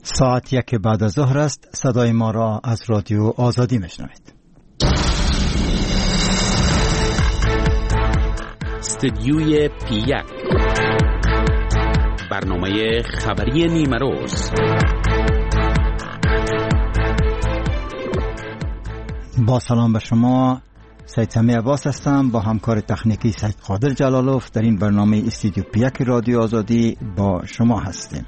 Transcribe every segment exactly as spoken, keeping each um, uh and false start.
ساعت یک بعد از ظهر است. صدای ما را از رادیو آزادی میشنوید. استدیوی پی یک، برنامه خبری نیمه روز. با سلام به شما، سید سمی عباس هستم. با همکار تکنیکی سید قادر جلالوف در این برنامه استدیو پی یک رادیو آزادی با شما هستیم.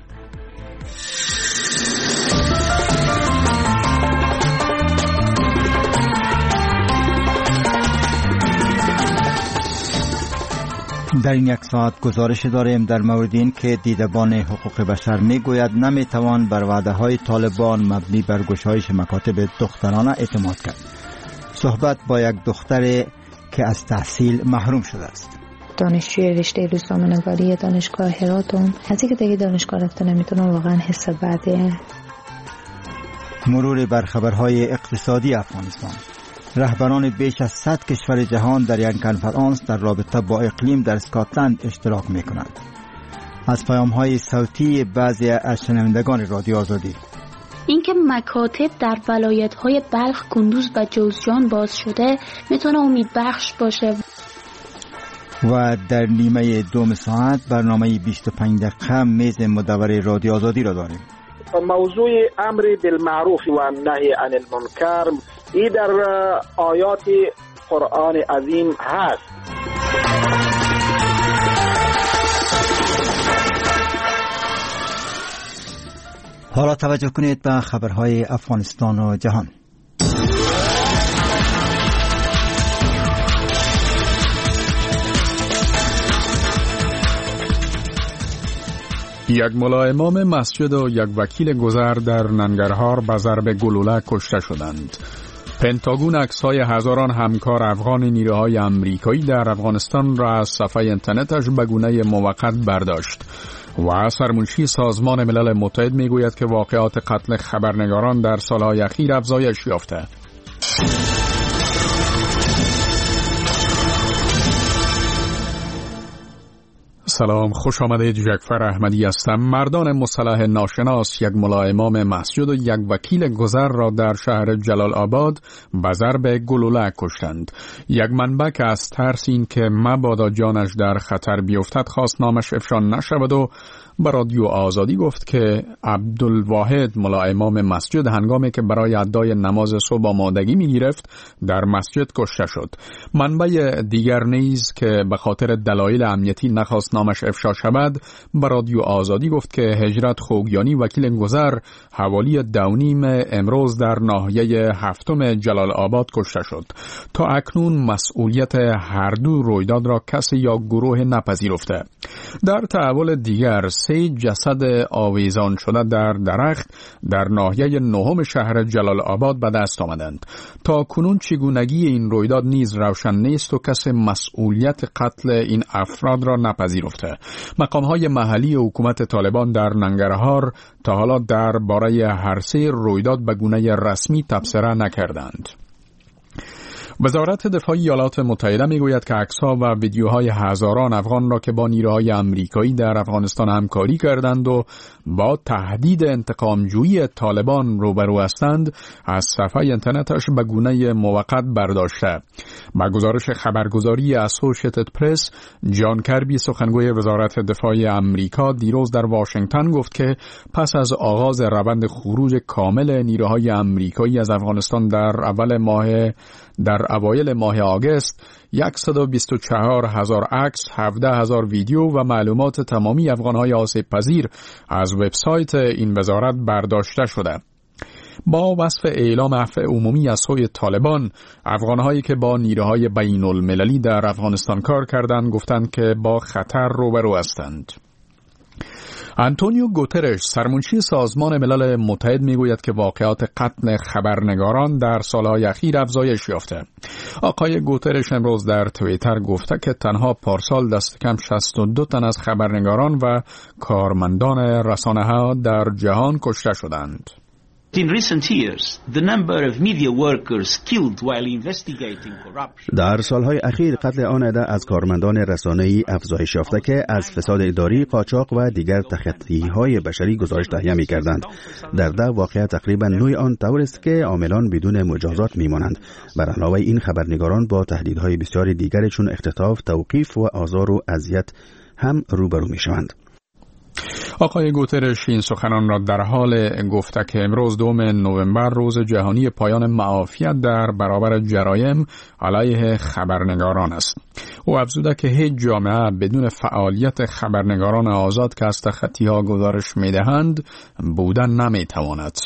در این یک ساعت گزارش داریم در مورد این که دیدبان حقوق بشر میگوید نمیتوان بر وعده‌های طالبان مبنی بر گشایش مکاتب دخترانه اعتماد کرد. صحبت با یک دختر که از تحصیل محروم شده است. دانشجوی رشته روزنامه‌نگاری دانشگاه هراتون، از اینکه دیگه دانشگاه رفته نمیتونم واقعا حس بده. مرور بر خبرهای اقتصادی افغانستان. رهبران بیش از صد کشور جهان در یک کنفرانس در رابطه با اقلیم در اسکاتلند اشتراک میکنند. از پیام‌های صوتی بعضی از شنوندگان رادیو آزادی. اینکه مکاتب در ولایت‌های بلخ، کندوز و جوزجان باز شده میتونه امیدبخش باشه. و در نیمه دوم ساعت برنامه بیست و پنج دقیقه میز مدور رادیو آزادی را داریم. موضوع امر بالمعروف و نهی عن المنکر این در آیات قرآن عظیم هست. حالا توجه کنید به خبرهای افغانستان و جهان. یک ملا امام مسجد و یک وکیل گذر در ننگرهار به ضرب گلوله کشته شدند. پنتاگون عکس‌های هزاران همکار افغان نیروهای آمریکایی در افغانستان را از صفحه اینترنتش به گونه موقت برداشت و سرمنشی سازمان ملل متحد میگوید که واقعات قتل خبرنگاران در سالهای اخیر افزایش یافته. سلام، خوش آمدید. جعفر احمدی هستم. مردان مسلح ناشناس یک ملا امام مسجد و یک وکیل گذر را در شهر جلال آباد به ضرب گلوله کشتند. یک منبع که از ترس این که مبادا جانش در خطر بیفتد خواست نامش افشا نشود و به رادیو آزادی گفت که عبدالواحد ملا امام مسجد هنگامی که برای ادای نماز صبح آمادگی می گرفت در مسجد کشته شد. منبع دیگر نیز که به خاطر دلایل امنیتی نخواست نامش افشا شود به رادیو آزادی گفت که هجرت خوگیانی وکیل گذر حوالی دونیم امروز در ناحیه هفتم جلال آباد کشته شد. تا اکنون مسئولیت هر دو رویداد را کسی یا گروه نپذیرفته. در تحول دیگر سه جسد آویزان شده در درخت در ناحیه نهم شهر جلال آباد به دست آمدند. تا کنون چگونگی این رویداد نیز روشن نیست و کسی مسئولیت قتل این افراد را نپذیرفته. مقام‌های محلی حکومت طالبان در ننگرهار تا حالا درباره هر سه رویداد به گونه رسمی تبصره نکردند. وزارت دفاع ایالات متحده میگوید که عکس‌ها و ویدیوهای هزاران افغان را که با نیروهای آمریکایی در افغانستان همکاری کردند و با تهدید انتقام‌جویی طالبان روبرو هستند از صفحه اینترنتش به گونه موقت برداشته. با گزارش خبرگزاری اسوسییتد پرس، جان کربی سخنگوی وزارت دفاع آمریکا دیروز در واشنگتن گفت که پس از آغاز روند خروج کامل نیروهای آمریکایی از افغانستان در اول ماه در اوایل ماه آگوست صد و بیست و چهار هزار عکس، هفده هزار ویدیو و معلومات تمامی افغان‌های آسیب پذیر از وبسایت این وزارت برداشته شده. با وصف اعلام عفو عمومی از سوی طالبان، افغان‌هایی که با نیروهای بین المللی در افغانستان کار کردند گفتند که با خطر روبرو هستند. آنتونیو گوترش سرمنشی سازمان ملل متحد میگوید که واقعات قتل خبرنگاران در سالهای اخیر افزایش یافته. آقای گوترش امروز در توییتر گفته که تنها پارسال دست کم شصت و دو تن از خبرنگاران و کارمندان رسانه‌ها در جهان کشته شدند. In recent years, the number of media workers killed while investigating corruption. در سالهای اخیر قتل آن عده از کارمندان رسانه‌ای افزایش یافته که از فساد اداری، قاچاق و دیگر تخطی‌های بشری گزارش تهیه می‌کردند. در ده واقعه تقریبا نوع آن طور است که عاملان بدون مجازات می‌مانند. بر علاوه این خبرنگاران با تهدیدهای بسیار دیگر چون اختطاف، توقیف و آزار و اذیت هم روبرو می‌شوند. آقای گوترش این سخنان را در حال گفته که امروز دوم نوامبر روز جهانی پایان معافیت در برابر جرایم علیه خبرنگاران است. او افزوده که هیچ جامعه بدون فعالیت خبرنگاران آزاد که از تخطی‌ها گزارش می‌دهند بودن نمی‌تواند.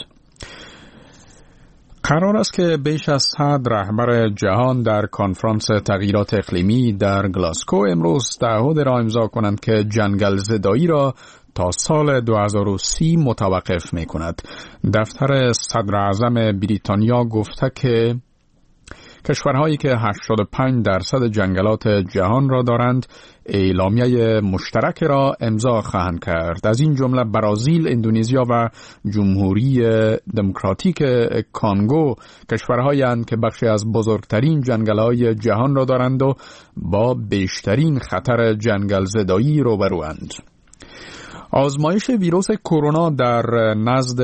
قرار است که بیش از صد رهبر جهان در کنفرانس تغییرات اقلیمی در گلاسکو امروز تعهد را امضا کنند که جنگل زدایی را تا سال دو هزار و سی متوقف می کند. دفتر صدر اعظم بریتانیا گفته که کشورهایی که هشتاد و پنج درصد جنگلات جهان را دارند اعلامیه مشترک را امضا خواهند کرد. از این جمله برزیل، اندونزیا و جمهوری دموکراتیک کانگو کشورهایی اند که بخشی از بزرگترین جنگل‌های جهان را دارند و با بیشترین خطر جنگل زدایی روبروند. آزمایش ویروس کرونا در نزد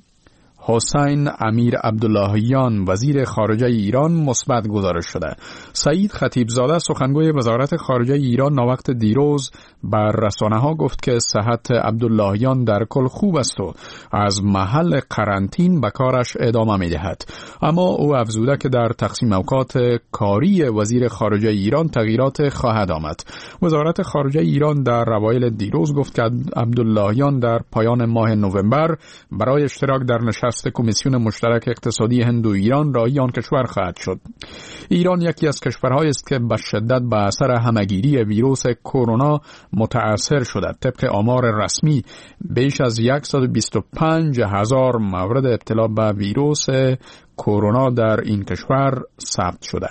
حسین امیر عبداللهیان وزیر خارجه ایران مثبت گزارش شده. سعید خطیبزاده سخنگوی وزارت خارجه ایران ناوقت دیروز بر رسانه ها گفت که صحت عبداللهیان در کل خوب است و از محل قرنطین به کارش ادامه می دهد. اما او افزوده که در تقسیم اوقات کاری وزیر خارجه ایران تغییرات خواهد آمد. وزارت خارجه ایران در اوایل دیروز گفت که عبداللهیان در پایان ماه نوامبر برای اشتراک در نشست کمیسیون مشترک اقتصادی هند و ایران راهی آن کشور خواهد شد. ایران یکی از کشورهایی است که به شدت به اثر همهگیری ویروس کرونا متأثر شده. طبق آمار رسمی بیش از صد و بیست و پنج هزار مورد ابتلا به ویروس کرونا در این کشور ثبت شده.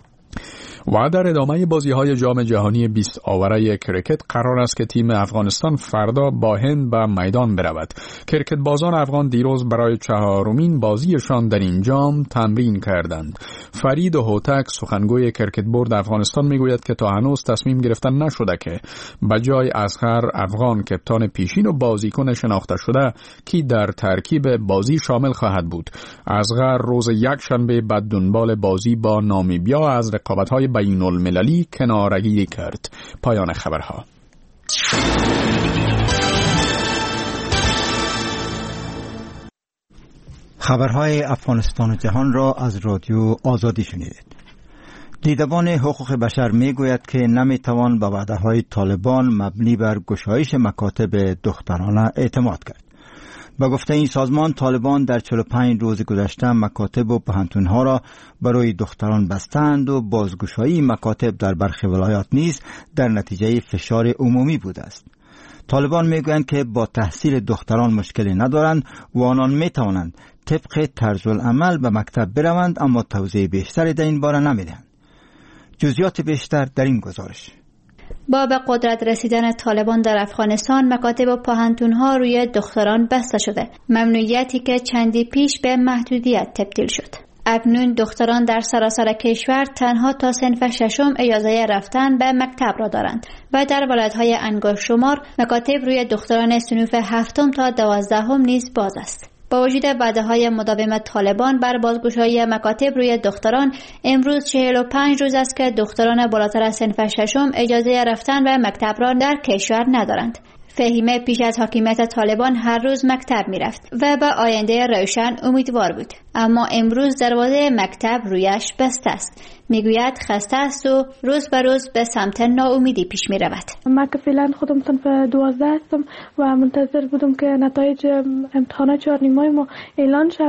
و در ادامه بازی‌های جام جهانی بیست آوره کرکت قرار است که تیم افغانستان فردا با هند به میدان برود. کرکت بازان افغان دیروز برای چهارمین بازیشان در این جام تمرین کردند. فرید هوتک سخنگوی کرکت بورد افغانستان میگوید که تا هنوز تصمیم گرفتن نشده که به جای اصغر افغان کپتان پیشین و بازیکن شناخته شده کی در ترکیب بازی شامل خواهد بود. اصغر روز یکشنبه به دنبال بازی با نامیبیا از رقابت‌های بین المللی کنارگیری کرد. پایان خبرها. خبرهای افغانستان و جهان را از رادیو آزادی شنیدید. دیدبان حقوق بشر می گوید که نمی توان به وعده‌های طالبان مبنی بر گشایش مکاتب دخترانه اعتماد کرد. با گفته این سازمان، طالبان در چهل و پنج روز گذشته مکاتب و پوهنتون‌ها را برای دختران بستند و بازگشایی مکاتب در برخی ولایات نیز در نتیجه فشار عمومی بوده است. طالبان میگویند که با تحصیل دختران مشکلی ندارند و آنان میتوانند طبق طرز العمل به مکتب بروند، اما توضیح بیشتری در این باره نمیدهند. جزئیات بیشتر در این گزارش. با به قدرت رسیدن طالبان در افغانستان، مکاتب و پوهنتون‌ها روی دختران بسته شده، ممنوعیتی که چندی پیش به محدودیت تبدیل شد. اکنون دختران در سراسر کشور تنها تا صنف ششم اجازه رفتن به مکتب را دارند و در ولایت‌های انگشت شمار مکاتب روی دختران صنف هفتم تا دوازدهم نیز باز است. با وجود وعده‌های مداوم طالبان بر بازگشایی مکاتب روی دختران، امروز چهل و پنج روز است که دختران بالاتر از صنف ششم اجازه رفتن به مکتب را در کشور ندارند. فهیمه پیش از حاکمیت طالبان هر روز مکتب می رفت و به آینده روشن امیدوار بود، اما امروز دروازه مکتب رویش بسته است. میگوید خسته است و روز به روز به سمت ناامیدی پیش می رود. من که فعلا خودم صنف دوازده هستم و منتظر بودم که نتایج امتحانات چهار نیمه ما اعلان شود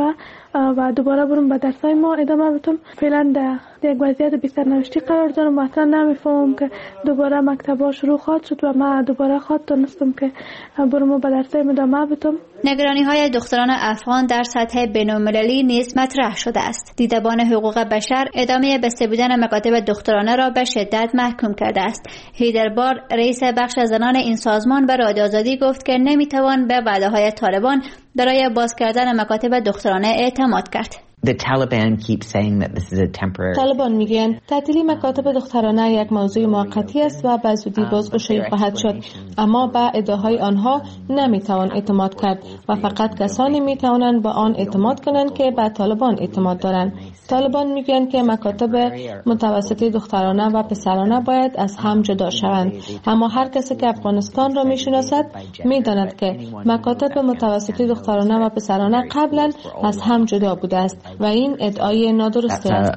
و دوباره برم به درسای ما ادامه بدم. فعلا در یک وضعیت بی سرنوشتی قرار دارم و اصلا نمیفهمم که دوباره مکتبا شروع خواهد شد و من دوباره خواهد تونستم که برم به درسای ادامه بدم. نگرانی های دختران افغان در سطح بین‌المللی نیز مطرح شده است. دیدبان حقوق بشر ادامه بسته بودن مکاتب دخترانه را به شدت محکوم کرده است. هیدربار رئیس بخش زنان این سازمان به رادیو آزادی گفت که نمیتوان به وعده‌های طالبان برای باز کردن مکاتب دخترانه اعتماد کرد. The Taliban keep saying that this is a temporary. طالبان میگن تعطیلی مکاتب دخترانه یک موضوع موقتی است و به زودی بازگشایی خواهد شد، اما به ادعاهای آنها نمیتوان اعتماد کرد و فقط کسانی میتوانند به آن اعتماد کنند که به طالبان اعتماد دارند. طالبان میگن که مکاتب متوسطی دخترانه و پسرانه باید از هم جدا شوند، اما هر کسی که افغانستان را میشناسد میداند که مکاتب متوسطی دخترانه و پسرانه قبلا از هم جدا بوده است و این ادعای نادرستی است.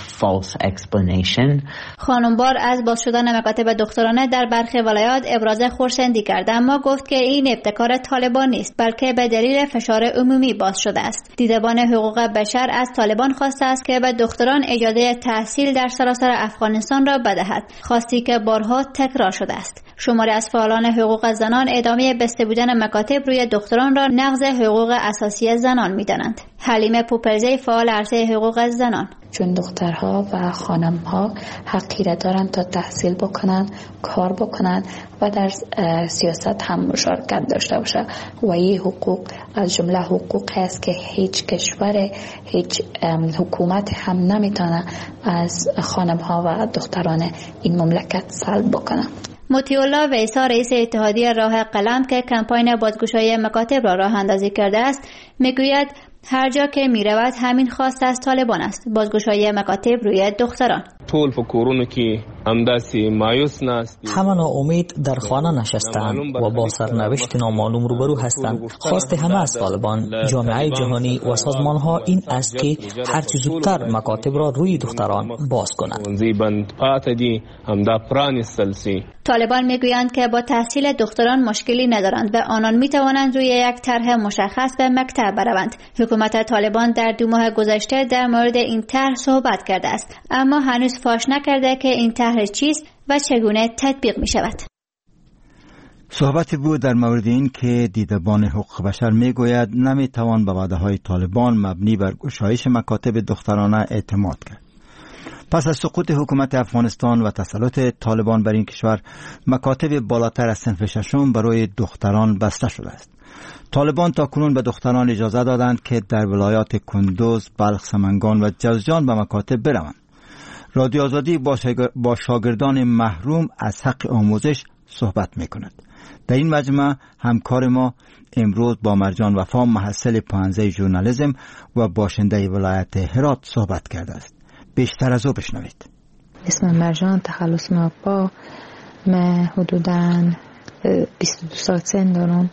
خانمبار از باز شدن مکاتب دخترانه در برخی ولایات ابراز خرسندی کرد، اما گفت که این ابتکار طالبان نیست بلکه به دلیل فشار عمومی باز شده است. دیدبان حقوق بشر از طالبان خواسته است که به دختران اجازه تحصیل در سراسر افغانستان را بدهد، خواستی که بارها تکرار شده است. شماری از فعالان حقوق زنان ادامه بسته بودن مکاتب روی دختران را نقض حقوق اساسی زنان می‌دانند. حلیمه پوپلزی فعال عرصه حقوق زنان: چون دخترها و خانمها حقی را دارند تا تحصیل بکنند، کار بکنند و در سیاست هم مشارکت داشته باشند و این حقوق از جمله حقوقی است که هیچ کشور، هیچ حکومت هم نمیتونه از خانمها و دختران این مملکت سلب بکنه. مطیع الله ویسا رئیس اتحادیه راه قلم که کمپاین بازگشایی مکاتب را راه اندازی کرده است میگوید هر جا که می رود همین خواست از طالبان است، بازگشایی مکاتب روی دختران. طول په کورونو کې همداسې مایوس ناست، همه ناامید در خانه نشستند و با سرنوشت نامعلوم روبرو هستند. خواست همه از طالبان، جامعه جهانی و سازمان ها این است که هر چه زودتر مکاتب را روی دختران باز کنند. طالبان میگویند که با تحصیل دختران مشکلی ندارند و آنان می توانند روی یک طرح مشخص به مکتب بروند. حکومت طالبان در دو ماه گذشته در مورد این طرح صحبت کرده است، اما هنوز فاش نکرده که این طرح چیست و چگونه تطبیق می شود. صحبتی بود در مورد این که دیدبان حقوق بشر می گوید نمی توان به وعده های طالبان مبنی بر گشایش مکاتب دخترانه اعتماد کرد. پس از سقوط حکومت افغانستان و تسلط طالبان بر این کشور، مکاتب بالاتر از صنف ششم برای دختران بسته شده است. طالبان تا کنون به دختران اجازه دادند که در ولایات کندوز، بلخ، سمنگان و جوزجان به مکاتب بروند. رادیو آزادی با شاگردان محروم از حق آموزش صحبت می کند. در این مجمع همکار ما امروز با مرجان وفا محصل پانزه ژورنالیسم و باشنده ولایت هرات صحبت کرده است. بیشتر از او بشنوید. اسم مرجان، تخلص وفا. من حدوداً بیست و دو سال سن دارم.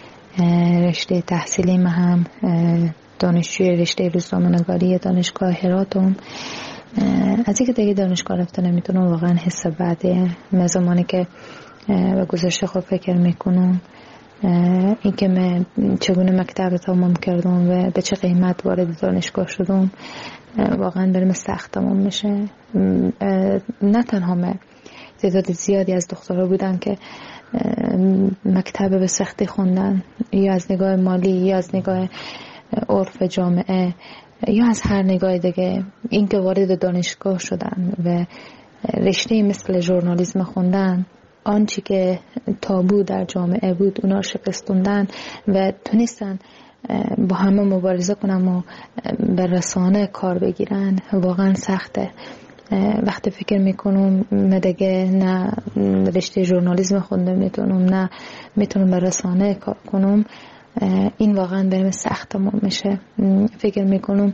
رشته تحصیلی من هم دانشجوی رشته روزنامه‌نگاری دانشگاه هراتم. از اینکه دیگه دانشگاه رفتن نمیتونم، واقعا حس بعده. من زمانی که به گذشته خود فکر میکنم، این که من چگونه مکتب تمام کردم و به چه قیمت وارد دانشگاه شدم، واقعا برام سخت تمام میشه. نه تنها من، تعداد زیادی از دخترها بودن که مکتب به سختی خوندن، یا از نگاه مالی، یا از نگاه عرف جامعه، یا از هر نگاه دیگه. این که وارد دانشگاه شدن و رشته مثل ژورنالیسم خوندن، آنچه که تابو در جامعه بود اونا شکستوندن و تونستن با همه مبارزه کنن و به رسانه کار بگیرن. واقعا سخته. وقتی فکر میکنم من دیگه نه رشته ژورنالیسم خونده میتونم، نه میتونم به رسانه کار کنم، این واقعا برام سخت تمام میشه. فکر میکنم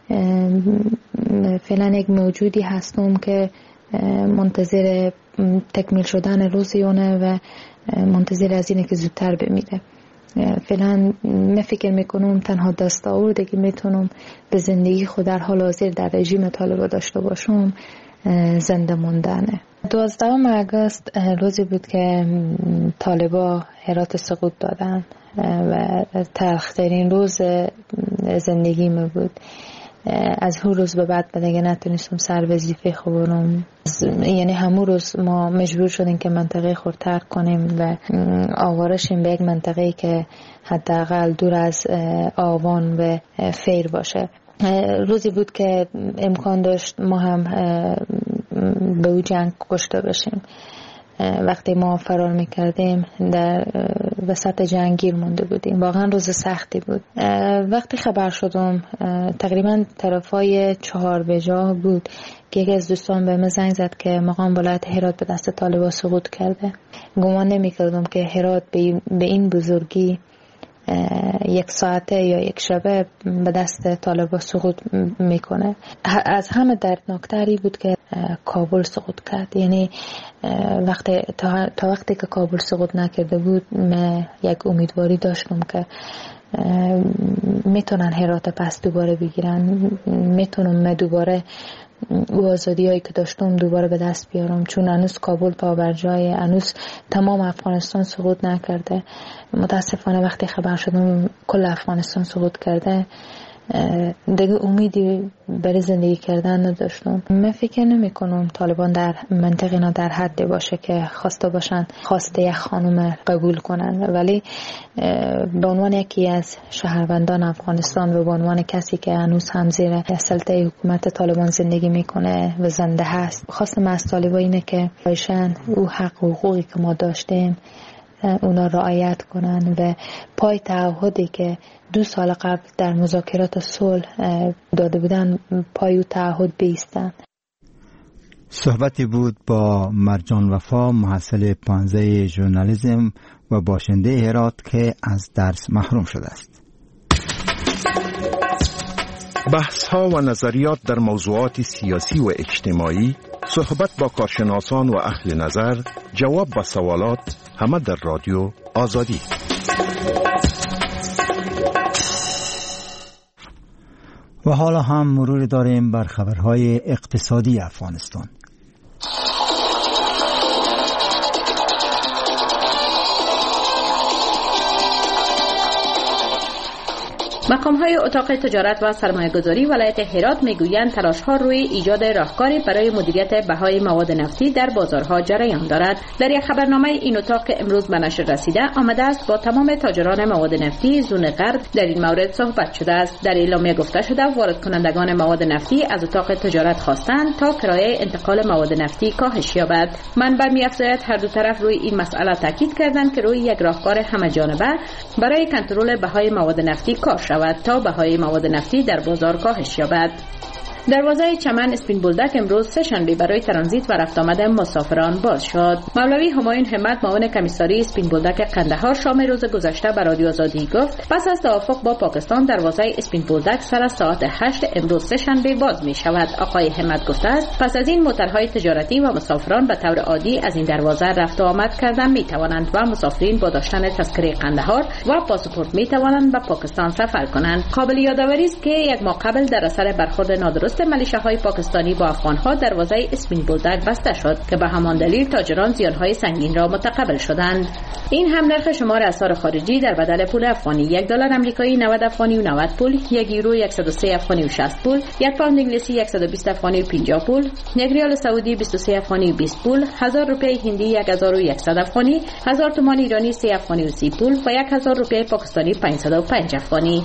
فعلا یک موجودی هستم که منتظر تکمیل شدن روزیونه و منتظر از اینه که زودتر بمیره. فعلا من فکر میکنم تنها دستاوردی که میتونم به زندگی خود در حال حاضر در رژیم طالبا داشته باشم زنده موندنه. دوازدهم آگوست روزی بود که طالبا هرات سقوط دادن و تلخترین روز زندگی می بود. از هر روز به بعد به دیگه نتونستم سر وظیفه خوبم، یعنی همون روز ما مجبور شدیم که منطقه خود ترک کنیم و آواره شیم به یک منطقه که حداقل دور از آوان و فیر باشه. روزی بود که امکان داشت ما هم به او جنگ کشته بشیم. وقتی ما فرار میکردیم در وسط جنگ گیر مونده بودیم. واقعا روز سختی بود. وقتی خبر شدم تقریبا طرفای چهار بجا بود که یکی از دوستان به من زنگ زد که مقام ولایت هرات به دست طالبان سقوط کرده. گمان نمیکردم که هرات به این بزرگی یک ساعته یا یک شبه به دست طالبان سقوط میکنه. از همه دردناکتری بود که کابل سقوط کرد. یعنی وقتی تا, تا وقتی که کابل سقوط نکرده بود من یک امیدواری داشتم که میتونن هرات پس دوباره بگیرن، میتونم من دوباره او آزادی هایی که داشتم دوباره به دست بیارم، چون هنوز کابل پا بر جای، هنوز تمام افغانستان سقوط نکرده. متاسفانه وقتی خبر شدم کل افغانستان سقوط کرده دیگه امیدی برای زندگی کردن نداشتم. من فکر نمی کنم طالبان در منطقه اینا در حدی باشه که خواسته باشن خواسته یک خانم قبول کنن، ولی به عنوان یکی از شهروندان افغانستان و به عنوان کسی که هنوز هم زیر سلطه حکومت طالبان زندگی میکنه و زنده هست، خواستم از طالبان اینه که باشن او حق و حقوقی که ما داشتیم اونا رعایت کنن و پای تعهدی که دو سال قبل در مذاکرات صلح داده بودن پای او تعهد بایستن. صحبتی بود با مرجان وفا، محصل پانزده ژورنالیسم و باشنده هرات که از درس محروم شده است. بحث ها و نظریات در موضوعات سیاسی و اجتماعی، صحبت با کارشناسان و اهل نظر، جواب با سوالات، همه در رادیو آزادی. و حالا هم مرور داریم بر خبرهای اقتصادی افغانستان. مقام‌های اتاق تجارت و سرمایه‌گذاری ولایت هرات می‌گویند تلاش‌ها روی ایجاد راهکاری برای مدیریت بهای مواد نفتی در بازارها جریان دارد. در یک خبرنامه این اتاق که امروز به نشر رسیده آمده است با تمام تاجران مواد نفتی زون غرب در این مورد صحبت شده است. در اعلامیه گفته شده وارد کنندگان مواد نفتی از اتاق تجارت خواستند تا کرایه انتقال مواد نفتی کاهش یابد. منبع می‌افزاید هر دو طرف روی این مسئله تاکید کردند که روی یک راهکار همه جانبه برای کنترل بهای مواد نفتی کار شود تا بهای مواد نفتی در بازار کاهش یابد. دروازه چمن اسپین بولدک امروز سه شنبه برای ترانزیت و رفت آمد مسافران باز شد. مولوی همایون همت معاون کمیساری اسپین بولدک قندهار شام روز گذشته به رادیو آزادی گفت پس از توافق با پاکستان دروازه اسپین بولدک سر ساعت هشت امروز سه شنبه باز می شود. آقای همت گفته است پس از این موترهای تجارتی و مسافران به طور عادی از این دروازه رفت و آمد کردن می توانند و مسافرین با داشتن تذکره قندهار و پاسپورت می توانند به پاکستان سفر کنند. قابل یادآوری است که یک ماه قبل در اثر برخورد نادرست ملیشه‌های پاکستانی با افغان‌ها دروازه اسپین بولدک بسته شد که به همان دلیل تاجران زیان‌های سنگین را متقبل شدند. این هم نرخ شمار اسعار خارجی در بدل پول افغانی: یک دلار آمریکایی نود افغانی و نود پول، یک یورو صد و سه افغانی و شصت پول، یک پوند انگلیسی صد و بیست افغانی و پنجاه پول، یک ریال سعودی بیست و سه افغانی و بیست پول، هزار روپیه هندی هزار و صد افغانی، هزار تومان ایرانی سه افغانی و سی پول و هزار روپیه پاکستانی پانصد و پنج افغانی.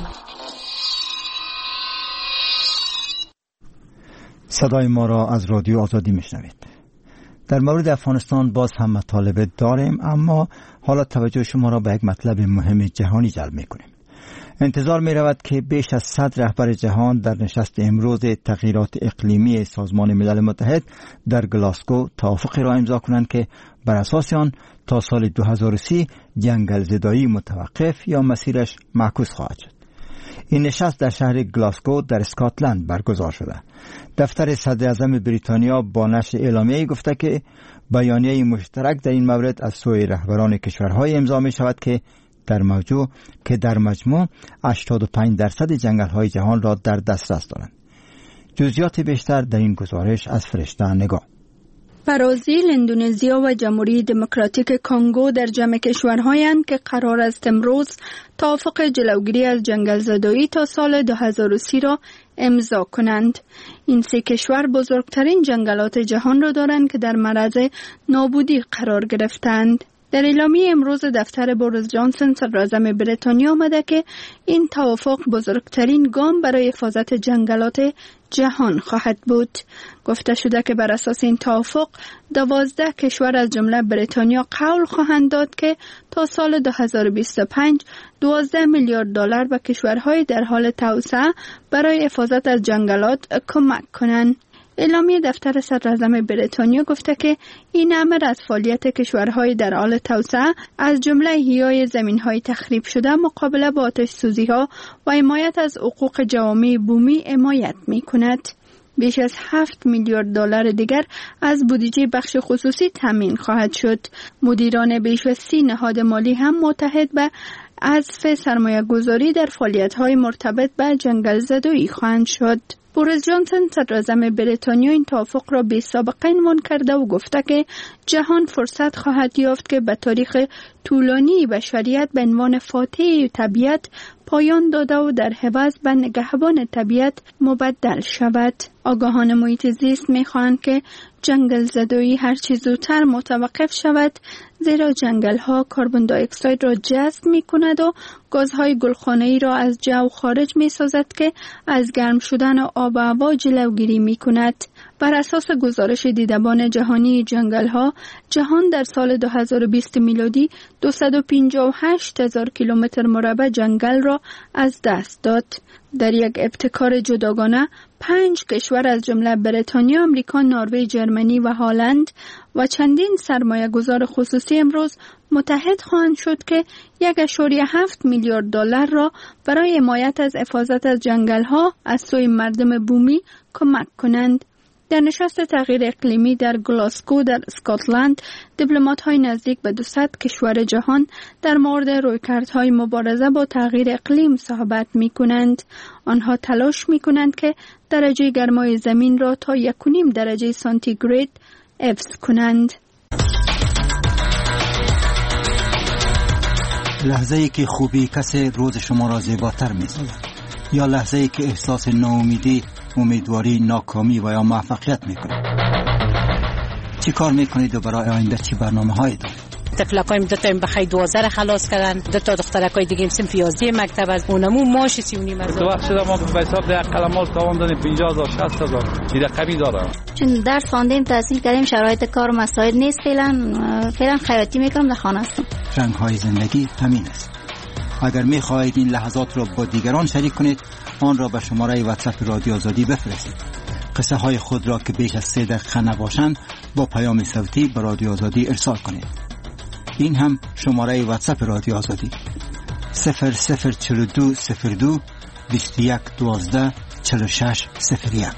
صدای ما را از رادیو آزادی میشنوید. در مورد افغانستان باز هم مطالب داریم، اما حالا توجه شما را به یک مطلب مهم جهانی جلب میکنیم. انتظار می رود که بیش از صد رهبر جهان در نشست امروز تغییرات اقلیمی سازمان ملل متحد در گلاسگو توافقی را امضا کنند که بر اساس آن تا سال دو هزار و سی جنگل زدایی متوقف یا مسیرش معکوس خواهد شد. این نشست در شهر گلاسگو در اسکاتلند برگزار شده. دفتر صدر اعظم بریتانیا با نشر اعلامیه‌ای گفته که بیانیه مشترک در این مورد از سوی رهبران کشورهای امضا می شود که در موضوع که در مجموع هشتاد و پنج درصد جنگل‌های جهان را در دسترس دارند. جزئیات بیشتر در این گزارش از فرشته نگاه. برازیل، اندونزیا و جمهوری دموکراتیک کنگو در جمع کشورهایند که قرار است امروز توافق جلوگیری از جنگل زدایی تا سال دو هزار و سی را امضا کنند. این سه کشور بزرگترین جنگلات جهان را دارند که در معرض نابودی قرار گرفتند. در اعلامیه امروز دفتر بوریس جانسون صدراعظم بریتانیا آمده که این توافق بزرگترین گام برای حفاظت جنگلات جهان خواهد بود. گفته شده که بر اساس این توافق دوازده کشور از جمله بریتانیا قول خواهند داد که تا سال دو هزار و بیست و پنج دوازده میلیارد دلار به کشورهای در حال توسعه برای حفاظت از جنگلات کمک کنند. اعلامیه دفتر صدراعظم بریتانیا گفته که این امر از فعالیت کشورهای در حال توسعه از جمله احیای زمین‌های تخریب شده، مقابله با آتش سوزی‌ها و حمایت از حقوق جوامع بومی حمایت می‌کند. بیش از هفت میلیارد دلار دیگر از بودجه بخش خصوصی تامین خواهد شد. مدیران بیش از سی نهاد مالی هم متحد به حذف سرمایه‌گذاری در فعالیت‌های مرتبط به جنگل زدایی خواهند شد. بوریس جانسون صدراعظم بریتانیا این توافق را بی سابقه عنوان کرده و گفته که جهان فرصت خواهد یافت که به تاریخ طولانی بشریت به عنوان فاتح طبیعت پایان داده و در عوض به نگهبان طبیعت مبدل شود. آگاهان محیط زیست می‌خواهند که جنگل زدایی هر چه زودتر متوقف شود، زیرا جنگل ها کربن دی اکساید را جذب می کند و گازهای گلخانه‌ای را از جو خارج می سازد که از گرم شدن آب و هوا جلوگیری می کند. بر اساس گزارش دیدبان جهانی جنگل ها، جهان در سال دو هزار و بیست میلادی دویست و پنجاه و هشت هزار کیلومتر مربع جنگل را از دست داد. در یک ابتکار جداگانه، پنج کشور از جمله بریتانیا، آمریکا، نروژ، جرمنی و هلند و چندین سرمایه گذار خصوصی امروز متحد خواهند شد که یک اشاری هفت میلیارد دلار را برای حمایت از حفاظت از جنگل ها از سوی مردم بومی کمک کنند. در نشست تغییر اقلیمی در گلاسکو در اسکاتلند، دیپلمات‌های نزدیک به دویست کشور جهان در مورد رویکردهای مبارزه با تغییر اقلیم صحبت می‌کنند. آنها تلاش می‌کنند که درجه گرمای زمین را تا یک و نیم درجه سانتیگراد حفظ کنند. لحظه‌ای که خوبی کسی روز شما را زیباتر می‌سازد، یا لحظه‌ای که احساس ناامیدی، امیدواری، ناکامی و یا موفقیت میکنید. چی کار میکنید و برای آینده چی برنامه‌هایی دارید؟ تفلکایم دو تا بخای دوازده خلاص کردن، دو تا دخترکای دیگه صنف یازده مکتب از اونمو ماش سی و نیم از تو وقت شده ما به حساب ده قلمال تاوان دادیم پنجاه هزار شصت هزار دیده کمی داره. چون درس خواندیم، تحصیل کردیم، شرایط کار و مسائل نیست، فعلا فعلا خیاطی میکنم، در خانه هستم. رنگ‌های زندگی همین است. اگر می‌خواهید این لحظات را با دیگران شریک کنید، آن را به شماره واتساپ رادیو آزادی بفرستید. قصه های خود را که بیش از سه دقیقه نباشند با پیام صوتی به رادیو آزادی ارسال کنید. این هم شماره واتساپ رادیو آزادی صفر صفر چهل و دو صفر دو بیست و یک دوازده چهل و شش صفر یک.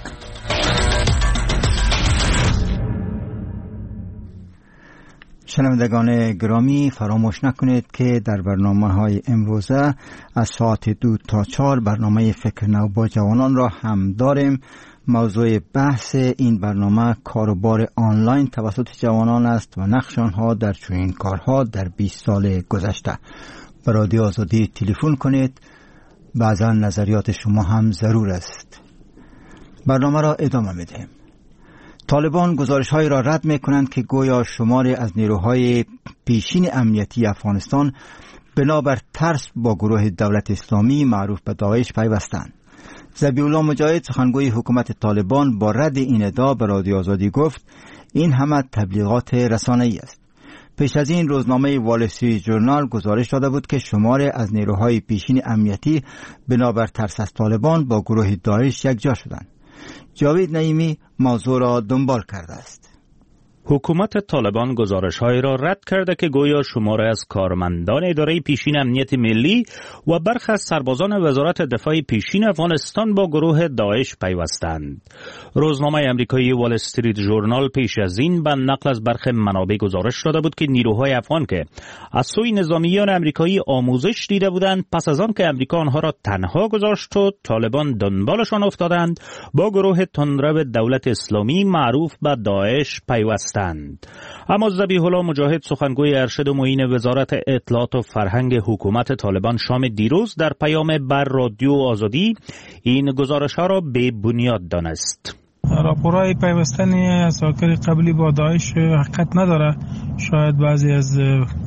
شنوندگان گرامی، فراموش نکنید که در برنامه های امروزه از ساعت دو تا چهار برنامه فکر نو با جوانان را هم داریم. موضوع بحث این برنامه کاروبار آنلاین توسط جوانان است و نقش آنها در چنین کارها در بیست سال گذشته. به رادیو آزادی تلفن کنید، بعضا نظریات شما هم ضرور است. برنامه را ادامه میدهیم. طالبان گزارش‌هایی را رد می‌کنند که گویا شماری از نیروهای پیشین امنیتی افغانستان بنابر ترس با گروه دولت اسلامی معروف به داعش پیوستند. ذبیح‌الله مجاهد سخنگوی حکومت طالبان با رد این ادعا به رادیو آزادی گفت این همه تبلیغات رسانه‌ای است. پیش از این روزنامه وال استریت ژورنال گزارش داده بود که شماری از نیروهای پیشین امنیتی بنابر ترس از طالبان با گروه داعش یکجا شدند. جاوید نعیمی موضوع را دنبال کرده است. حکومت طالبان گزارش‌هایی را رد کرده که گویا شماری از کارمندان اداره پیشین امنیت ملی و برخی از سربازان وزارت دفاع پیشین افغانستان با گروه داعش پیوستند. روزنامه آمریکایی وال استریت ژورنال پیش از این به نقل از برخی منابع گزارش داده بود که نیروهای افغان که از سوی نظامیان آمریکایی آموزش دیده بودند، پس از آن که آمریکا آنها را تنها گذاشت و طالبان دنبالشان افتادند، با گروه تندرو دولت اسلامی معروف به داعش پیوستند. گرفتند. اما ذبیح الله مجاهد سخنگوی ارشد و معین وزارت اطلاعات و فرهنگ حکومت طالبان شام دیروز در پیام بر رادیو آزادی این گزارش‌ها را بی بنیاد دانست. راپورهای پیوستنی اساکر قبلی با داعش حقیقت نداره. شاید بعضی از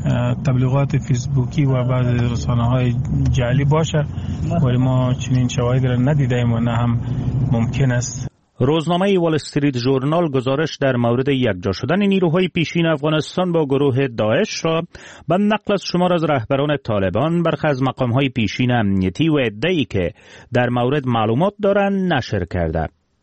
تبلیغات فیسبوکی و بعضی رسانه‌های جعلی باشه، ولی ما چنین شواهدی را ندیدیم و نه هم ممکن است. روزنامه وال استریت ژورنال گزارش در مورد یکجا شدن نیروهای پیشین افغانستان با گروه داعش را به نقل از شمار از رهبران طالبان برخی از مقامهای پیشین امنیتی و عده‌ای که در مورد معلومات دارند نشر کرده.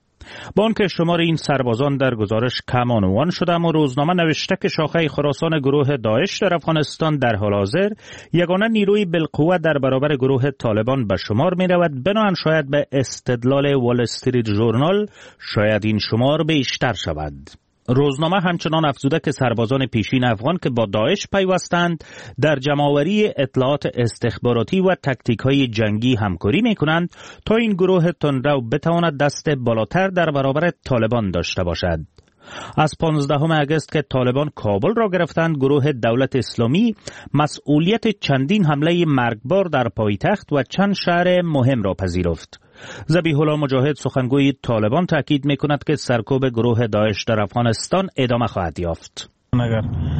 با آنکه شمار این سربازان در گزارش کم عنوان شده، اما روزنامه نوشته که شاخه خراسان گروه داعش در افغانستان در حال حاضر یگانه نیروی بالقوه در برابر گروه طالبان به شمار می رود. بنابراین شاید به استدلال وال استریت ژورنال شاید این شمار بیشتر شود. روزنامه همچنان افزوده که سربازان پیشین افغان که با داعش پیوستند در جمع‌آوری اطلاعات استخباراتی و تکتیک‌های جنگی همکاری می‌کنند تا این گروه تندرو بتواند دست بالاتر در برابر طالبان داشته باشد. از پانزدهم اگست که طالبان کابل را گرفتند، گروه دولت اسلامی مسئولیت چندین حمله مرگبار در پایتخت و چند شهر مهم را پذیرفت. ذبیح الله مجاهد سخنگوی طالبان تاکید می‌کند که سرکوب گروه داعش در افغانستان ادامه خواهد یافت. اگر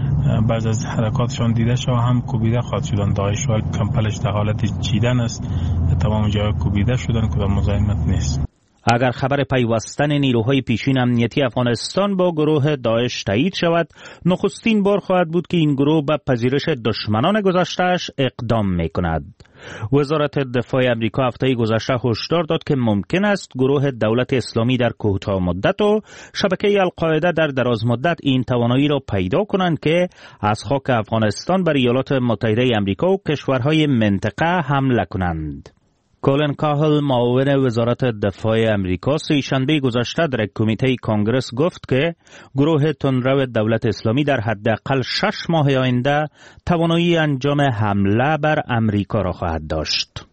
بعض از حرکاتشان دیده شد هم کوبیده خواهد شدن. داعش و کمپلش در حالت چیدن است، تمام جای کوبیده شدن، کدام مزاحمت نیست. اگر خبر پیوستن نیروهای پیشین امنیتی افغانستان با گروه داعش تایید شود، نخستین بار خواهد بود که این گروه به پذیرش دشمنان گذشته‌اش اقدام می‌کند. وزارت دفاع امریکا هفته گذشته هشدار داد که ممکن است گروه دولت اسلامی در کوتاه مدت و شبکه القاعده در دراز مدت این توانایی را پیدا کنند که از خاک افغانستان بر ایالات متحده امریکا و کشورهای منطقه حمله کنند. کولن کاهل معاون وزارت دفاع امریکا سه‌شنبه گذشته در کمیته کانگرس گفت که گروه تندرو دولت اسلامی در حداقل شش ماه آینده توانایی انجام حمله بر امریکا را خواهد داشت.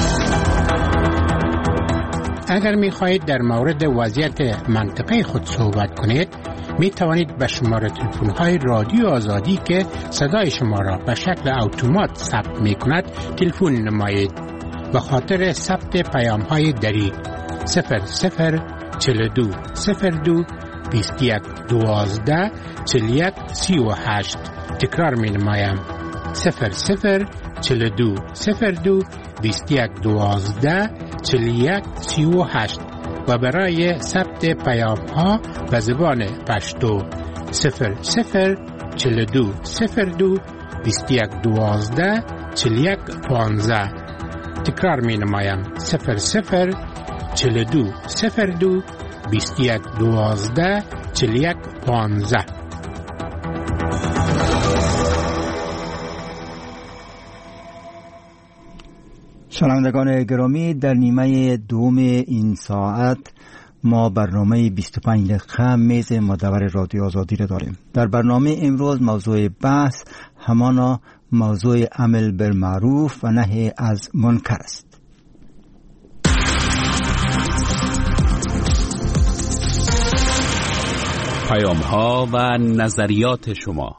اگر می خواهید در مورد وضعیت منطقه خود صحبت کنید، می توانید به شماره تلفن های رادیو آزادی که صدای شما را به شکل اتومات ثبت می کند تلفن نمایید. به خاطر ثبت پیام های دری صفر صفر چهل و دو صفر دو بیست و یک دوازده چهل و یک سی و هشت. تکرار می نمایم صفر صفر چهل و دو صفر دو بیست و یک دوازده چهل و یک سی و هشت و برای ثبت پیام ها به زبان پشتو صفر صفر چهل و دو صفر دو بیست و یک دوازده چهل و یک پانزده. تکرار می نمایم صفر صفر چهل و دو صفر دو بیست و یک دوازده چهل و یک پانزده. شنوندگان گرامی، در نیمه دوم این ساعت ما برنامه بیست و پنج دقیقه میز مدور رادیو آزادی را داریم. در برنامه امروز موضوع بحث همانا موضوع عمل بالمعروف و نهی از منکر است. پیام ها و نظریات شما.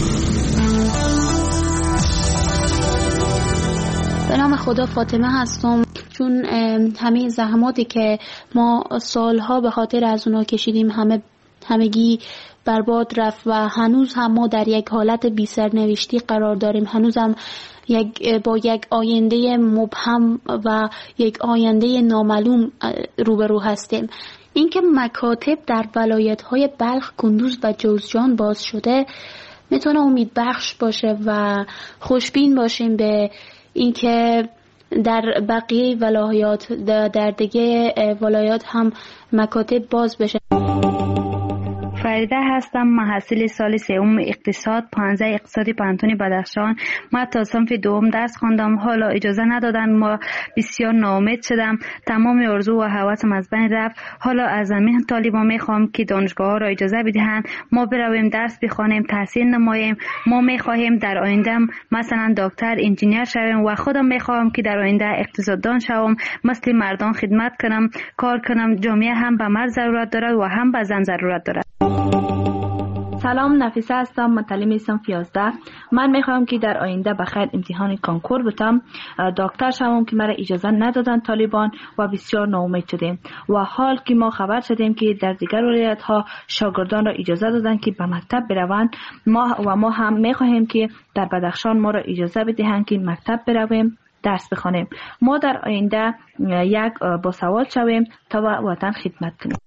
به نام خدا فاطمه هستم. چون همه زحماتی که ما سالها به خاطر از اونا کشیدیم همه همگی برباد رفت و هنوز هم ما در یک حالت بی سرنوشتی قرار داریم. هنوز هم یک با یک آینده مبهم و یک آینده نامعلوم روبرو هستیم. اینکه مکاتب در ولایت‌های بلخ، کندوز و جوزجان باز شده میتونه امید بخش باشه و خوشبین باشیم به اینکه در بقیه ولایات در دیگه ولایات هم مکاتب باز بشه. فریده هستم، محصل سال سوم اقتصاد پانزده اقتصادی پانتون بدخشان. ما تا صنف دوم درس خواندم، حالا اجازه ندادن، ما بسیار ناامید شدم، تمام آرزو و هوسم از بین رفت. حالا از همین طالبان میخوام که دانشگاه ها را اجازه بدهند ما برویم درس بخوانیم، تحصیل نماییم. ما میخواهیم در آینده مثلا دکتر، انجینیر شویم و خودم میخوام که در آینده اقتصاددان شوم، مثل مردان خدمت کنم، کار کنم. جامعه هم به مرد ضرورت دارد و هم به زن ضرورت دارد. سلام، نفیسه هستم، متعلم صنف یازده. من میخوام که در آینده بخیر امتحان کانکور بتم، دکتر شوم که مرا اجازه ندادن طالبان و بسیار ناامید شدیم. و حال که ما خبر شدیم که در دیگر ولایت ها شاگردان را اجازه دادن که به مکتب بروند، ما و ما هم میخواهیم که در بدخشان ما را اجازه بدهند که مکتب برویم، درس بخوانیم. ما در آینده یک باسواد شویم تا وطن خدمت کنیم.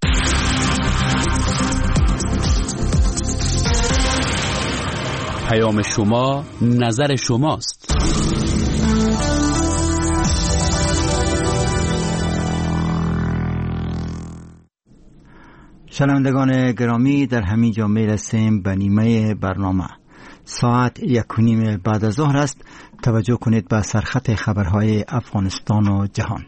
پیام شما نظر شماست. شنوندگان گرامی، در همین جا میرسیم به نیمه برنامه. ساعت یک و نیم بعد از ظهر است. توجه کنید به سرخط خبرهای افغانستان و جهان.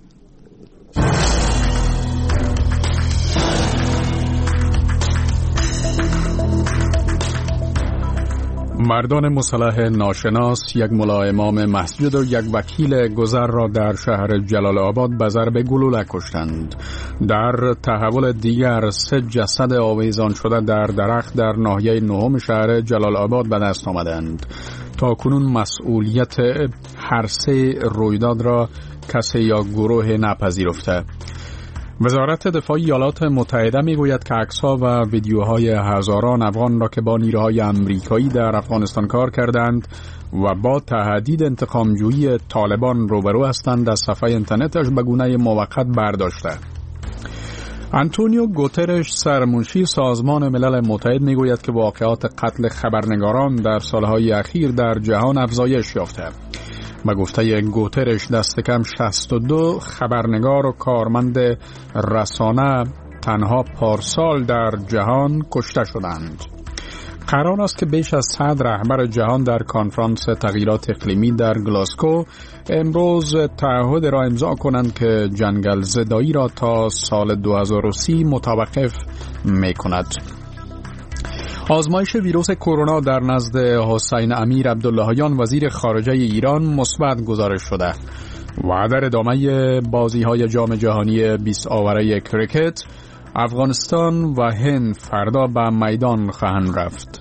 مردان مسلح ناشناس یک ملا امام مسجد و یک وکیل گذر را در شهر جلال آباد به ضرب گلوله کشتند. در تحول دیگر سه جسد آویزان شده در درخت در ناحیه نهم شهر جلال آباد به دست آمدند. تا کنون مسئولیت هر سه رویداد را کسی یا گروه نپذیرفته. وزارت دفاع ایالات متحده میگوید که عکس‌ها و ویدیوهای هزاران افغان را که با نیروهای آمریکایی در افغانستان کار کردند و با تهدید انتقام‌جویی طالبان روبرو هستند از صفحه اینترنتش به گونه موقت برداشته. آنتونیو گوترش، سرمنشی سازمان ملل متحد، میگوید که واقعات قتل خبرنگاران در سالهای اخیر در جهان افزایش یافته. به گفته گوترش دست کم شصت و دو خبرنگار و کارمند رسانه تنها پارسال در جهان کشته شدند. قرار است که بیش از صد رهبر جهان در کنفرانس تغییرات اقلیمی در گلاسکو امروز تعهد را امضا کنند که جنگل زدایی را تا سال دو هزار و سی متوقف می کند. آزمایش ویروس کرونا در نزد حسین امیر عبداللهیان وزیر خارجه ایران مثبت گزارش شده و در ادامه بازی‌های جام جهانی بیست آوره کریکت افغانستان و هند فردا به میدان خواهند رفت.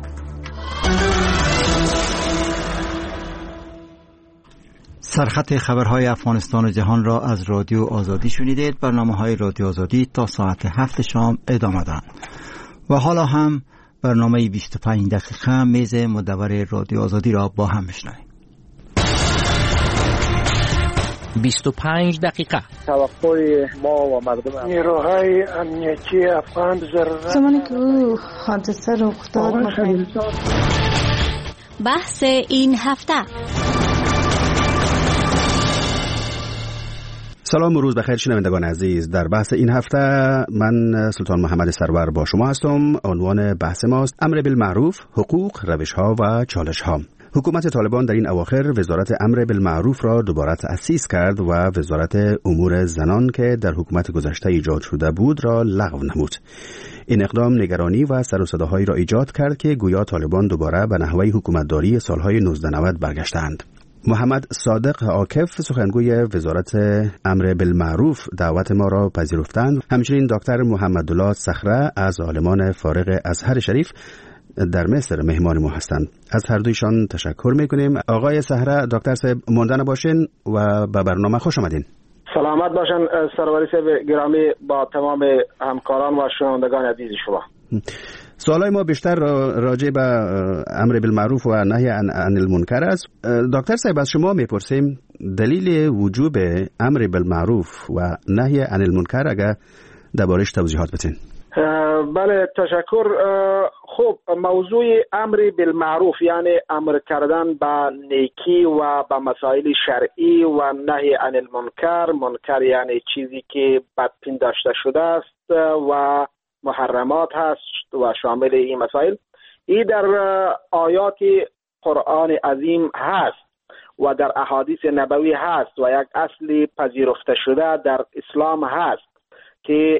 سرخط خبرهای افغانستان و جهان را از رادیو آزادی شنیدید. برنامه‌های رادیو آزادی تا ساعت هفت شام ادامه دارند. و حالا هم برنامه بیست و پنج دقیقه میز مدور رادیو آزادی را با هم میشنویم. بیست و پنج دقیقه. توقع ما و مردم نیروهای امنیتی افغان ضرورت زمانی که او حادثه رخ داد. بحث این هفته. سلام و روز بخیر شنوندگان عزیز. در بحث این هفته من سلطان محمد سرور با شما هستم. عنوان بحث ماست امر بالمعروف، حقوق، روش‌ها و چالش‌ها. حکومت طالبان در این اواخر وزارت امر بالمعروف را دوباره تأسیس کرد و وزارت امور زنان که در حکومت گذشته ایجاد شده بود را لغو نمود. این اقدام نگرانی و سر و صداهایی را ایجاد کرد که گویا طالبان دوباره به نحوه حکومتداری سالهای نوزده نود برگشتند. محمد صادق عاکف، سخنگوی وزارت امر بالمعروف، دعوت ما را پذیرفتند. همچنین دکتر محمدالله صخره از عالمان فارغ ازهر شریف در مصر مهمان ما هستند. از هر دویشان تشکر میکنیم. آقای صخره، دکتر صاحب ماندن باشین و به برنامه خوش آمدین. سلامت باشن سروری صاحب گرامی، با تمام همکاران و شنوندگان عزیز شما. سوالای ما بیشتر راجع به امر بالمعروف و نهی عن المنکر است. دکتر صاحب از شما میپرسیم دلیل وجوب امر بالمعروف و نهی عن المنکر اگر دربارش توضیحات بدین. بله تشکر. خب موضوع امر بالمعروف یعنی امر کردن به نیکی و به مسائل شرعی و نهی عن المنکر، منکر یعنی چیزی که بدپنداشته شده است و محرمات هست و شامل این مسائل، این در آیات قرآن عظیم هست و در احادیث نبوی هست و یک اصل پذیرفته شده در اسلام هست که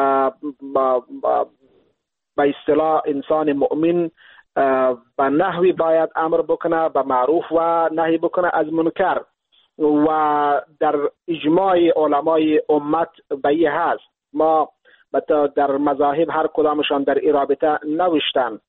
به اصطلاح انسان مؤمن به نحوی باید امر بکنه به معروف و نهی بکنه از منکر و در اجماع علمای امت به این هست. ما در مذاهب هر کدامشان در این رابطه نوشتن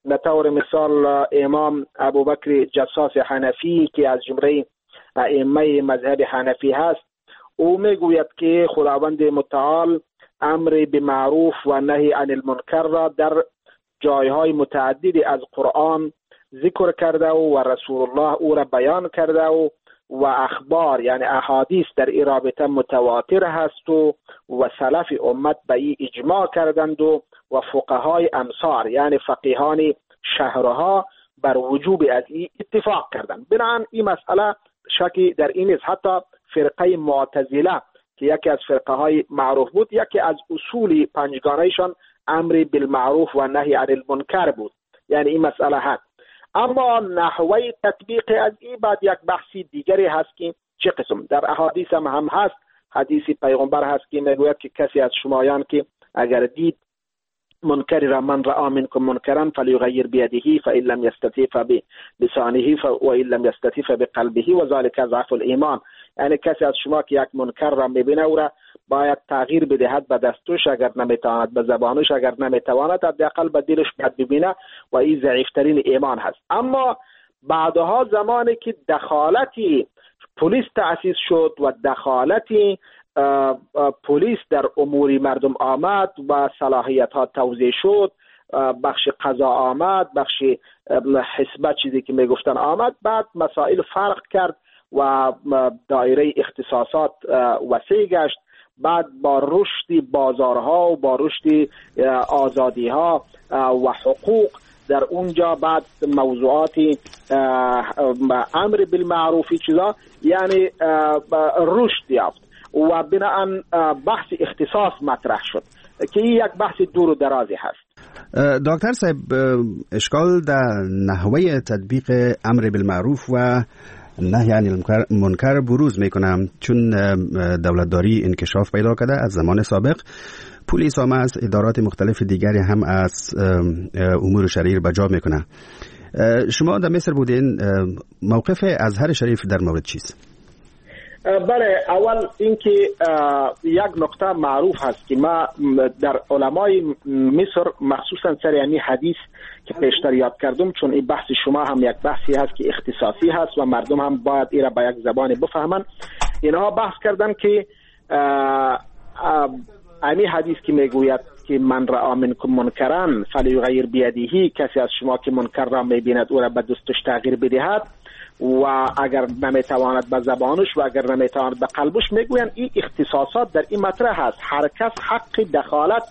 به طور مثال امام ابوبکر جساس حنفی که از جمله ائمه مذهب حنفی هست، او میگوید که خداوند متعال امر به معروف و نهی عن المنکر را در جایهای متعددی از قرآن ذکر کرده و رسول الله او را بیان کرده و و اخبار یعنی احادیث در این رابطه متواتر هست و و سلف امت به این اجماع کردند و و فقهای امصار یعنی فقیهان شهرها بر وجوب از این اتفاق کردند. بنابراین این مسئله شکی در این است. حتی فرقه معتزله که یکی از فرقه های معروف بود، یکی از اصول پنجگانهشان امر بالمعروف و نهی عن المنکر بود، یعنی این مسئله هست. اما نحوه تطبیق از این بعد یک بحثی دیگری هست که چه قسم. در احادیث هم, هم هست، حدیث پیغمبر هست که میگوید که کسی از شمایان که اگر دید منکری را من را منکم منکرا فلیغیر بیده فإن لم یستطع فبلسانه وإن لم یستطع فبقلبه و ذلك ضعف الایمان، یعنی کسی از شما که یک منکر را میبینه او را باید تغییر بدهد به دستش، اگر نمیتواند به زبانش، اگر نمیتواند حداقل به دلش بد ببینه و این ضعیفترین ایمان هست. اما بعدها زمانی که دخالتی پلیس تأسیس شد و دخالتی پلیس در امور مردم آمد و صلاحیت ها توزیع شد، بخش قضا آمد، بخش حسبه چیزی که میگفتن آمد، بعد مسائل فرق کرد و دایره اختصاصات وسیع گشت. بعد با رشد بازارها و با رشد آزادی ها و حقوق در اونجا بعد موضوعات امر بالمعروفی چیزا یعنی رشد یافت و بناهن بحث اختصاص مطرح شد که یک بحث دور و درازی هست. دکتر صاحب، اشکال در نحوه تطبیق امر بالمعروف و نهی عن المنکر بروز میکنم، چون دولتداری انکشاف پیدا کرده از زمان سابق. پلیس هم از ادارات مختلف دیگری هم از امور شرعی به جا میکنه. شما در مصر بودین، موقف ازهر شریف در مورد چیست؟ بله، اول اینکه یک نکته معروف هست که ما در علمای مصر مخصوصا سر یعنی حدیث که پیشتر یاد کردم، چون این بحث شما هم یک بحثی هست که اختصاصی هست و مردم هم باید این را به یک زبان بفهمن. اینها بحث کردن که امی حدیث که میگوید که من را منکم منکرا فلیغیر بیده، کسی از شما که منکر را میبیند او را به دستش تغییر بدهد و اگر نمیتواند به زبانش و اگر نمیتواند به قلبش، میگوین این اختصاصات در این مطرح هست. هر کس حق دخالت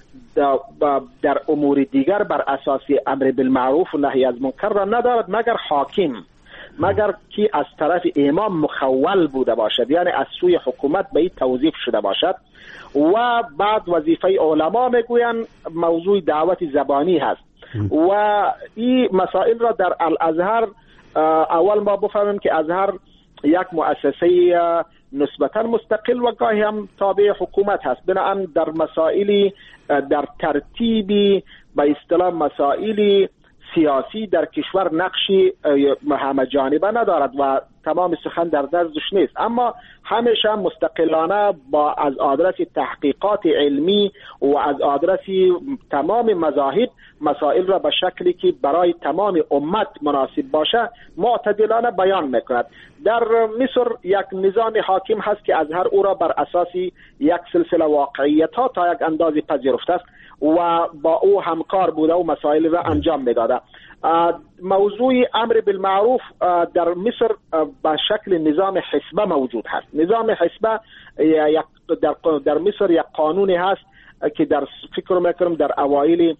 در امور دیگر بر اساس امر بالمعروف و نهی از منکر را ندارد مگر حاکم، مگر که از طرف امام مخول بوده باشد، یعنی از سوی حکومت به این توظیف شده باشد. و بعد وظیفه علما میگوین موضوع دعوت زبانی هست و این مسائل را در الازهر اول ما بفهمیم که ازهر یک مؤسسه نسبتا مستقل و گاهی هم تابع حکومت هست. بنابراین در مسائلی در ترتیبی به اصطلاح مسائلی سیاسی در کشور نقشی همه جانبه ندارد و تمام سخن در دستش نیست، اما همیشه مستقلانه با از آدرس تحقیقات علمی و از آدرس تمام مذاهب مسائل را به شکلی که برای تمام امت مناسب باشه معتدلانه بیان میکند. در مصر یک نظام حاکم هست که ازهر او را بر اساس یک سلسله واقعیت ها تا یک اندازی پذیرفته است و با او همکار بوده و مسائل را انجام میداده. موضوع امر بالمعروف در مصر به شکل نظام حسبه موجود هست. نظام حسبه در در مصر یک قانونی هست که در فکر میکنم در اوایل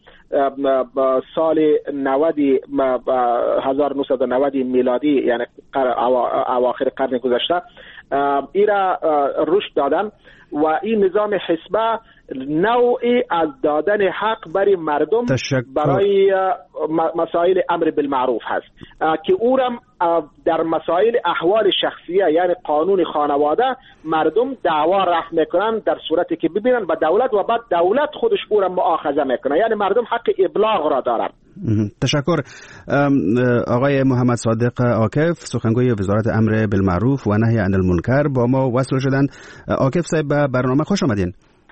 سال نود هزار و نهصد و نود میلادی، یعنی اواخر قرن گذشته، این را رشد دادن و این نظام حسبه نوعی از دادن حق برای مردم برای مسائل امر بالمعروف هست که او را در مسائل احوال شخصیه یعنی قانون خانواده مردم دعوا رفع میکنن در صورتی که ببینن به دولت و بعد دولت خودش او را مؤاخذه میکنه، یعنی مردم حق ابلاغ را دارن. تشکر. آقای محمد صادق عاکف، سخنگوی وزارت امر بالمعروف و نهی عن المنکر با ما وصل شدن. عاکف صاحب، به برنامه خوش آمدین.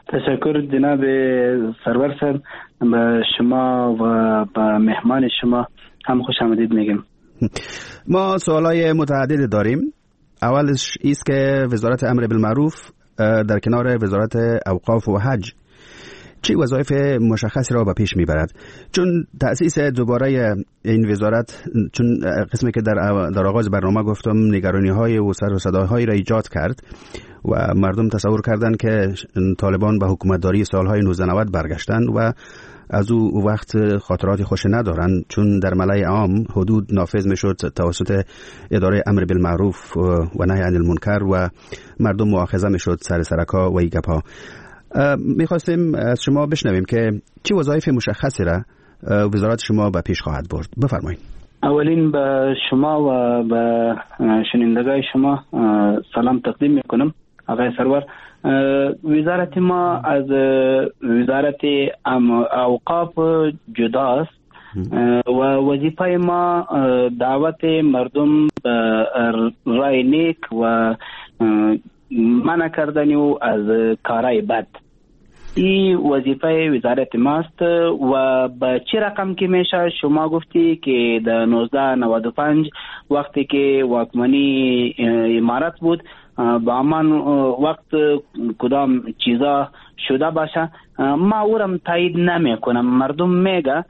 تشکر جناب سرور صاحب، به شما و به مهمان شما هم خوش آمدید میگم. ما سوالای متعدد داریم. اولش ایست که وزارت امر بالمعروف در کنار وزارت اوقاف و حج چه وظایف مشخصی را به پیش میبرد؟ چون تأسیس دوباره این وزارت، چون قسمی که در در آغاز برنامه گفتم نگرانی های و سر و صداهای را ایجاد کرد و مردم تصور کردند که طالبان به حکومتداری سالهای نوزده نود برگشتند و از او وقت خاطرات خوش ندارن، چون در ملأ عام حدود نافذ میشد توسط اداره امر بالمعروف و نهی عن المنکر و مردم مؤاخذه میشد سر سرکا و ایگپا. میخواستیم از شما بشنویم که چه وظایف مشخصی را وزارت شما به پیش خواهد برد. بفرمایید. اولین به شما و به شنوندگان شما سلام تقدیم میکنم. آقای سرور، وزارت ما از وزارت اوقاف جداست و وظیفه ما دعوت مردم به رای نیک و منع کردن او از کارهای بد. این وظیفه وزارت ماست و به چه رقم که میشه شما گفتی که در نوزده نود و پنج وقتی که واکمنی امارت بود با همان وقت کدام چیزا شده باشه ما اورم تایید نمی کنم. مردم میگه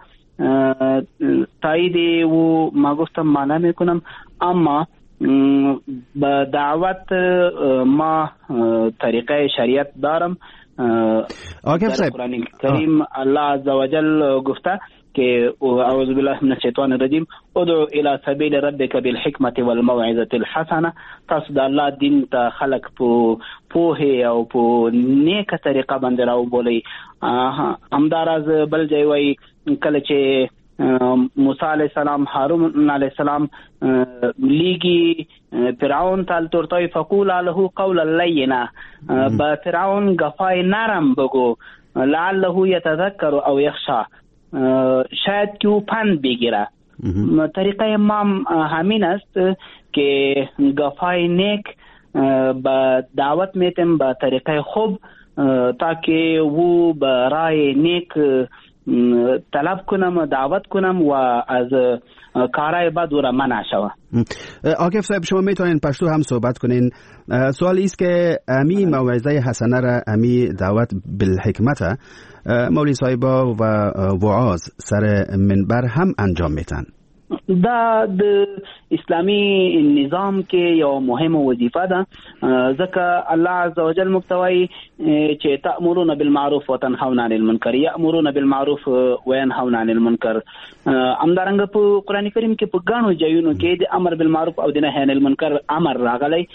تایید و ما گفتم ما نمی کنم، اما با دعوت ما طریقه شریعت دارم. آقای در قرآن کریم الله عزوجل گفته که اعوذ بالله من الشیطان الرجیم ادعو الى سبیل ربک بالحکمت والموعظه الحسنه. تاسو د الله دین ته خلق په پوهه او په نیکه طریقه باندې راوبولئ. همداراز بل ځای وایي کله چې موسی علیه السلام هارون علیه السلام لیگی فرعون تال تورتای فقول له قولا لینا، با فرعون گفای نرم بگو لعله یتذکر او یخشا، شاید که او پند بگیره. طریقه ما همین است که گفای نیک با دعوت میتیم با طریقه خوب تاکه او با رای نیک طلب کنم، دعوت کنم و از کارهای بد و را منع شوه. آقای صاحب، شما میتونین پشتو هم صحبت کنین. سوال ایست که امی موعظه حسنه را، امی دعوت بالحکمت مولوی صاحبا و وعاظ سر منبر هم انجام میتن. دا د اسلامی نظام کې یو مهمه وظیفه ده، ځکه الله عزوجل مفتوی چې تأمرون بالمعروف وتنهون عن المنکر، یأمرون بالمعروف وینهون عن المنکر. همدارنګه په قرآن کریم کې په ګڼو ځایونو کې د امر بالمعروف او د نهی عن المنکر امر راغلی.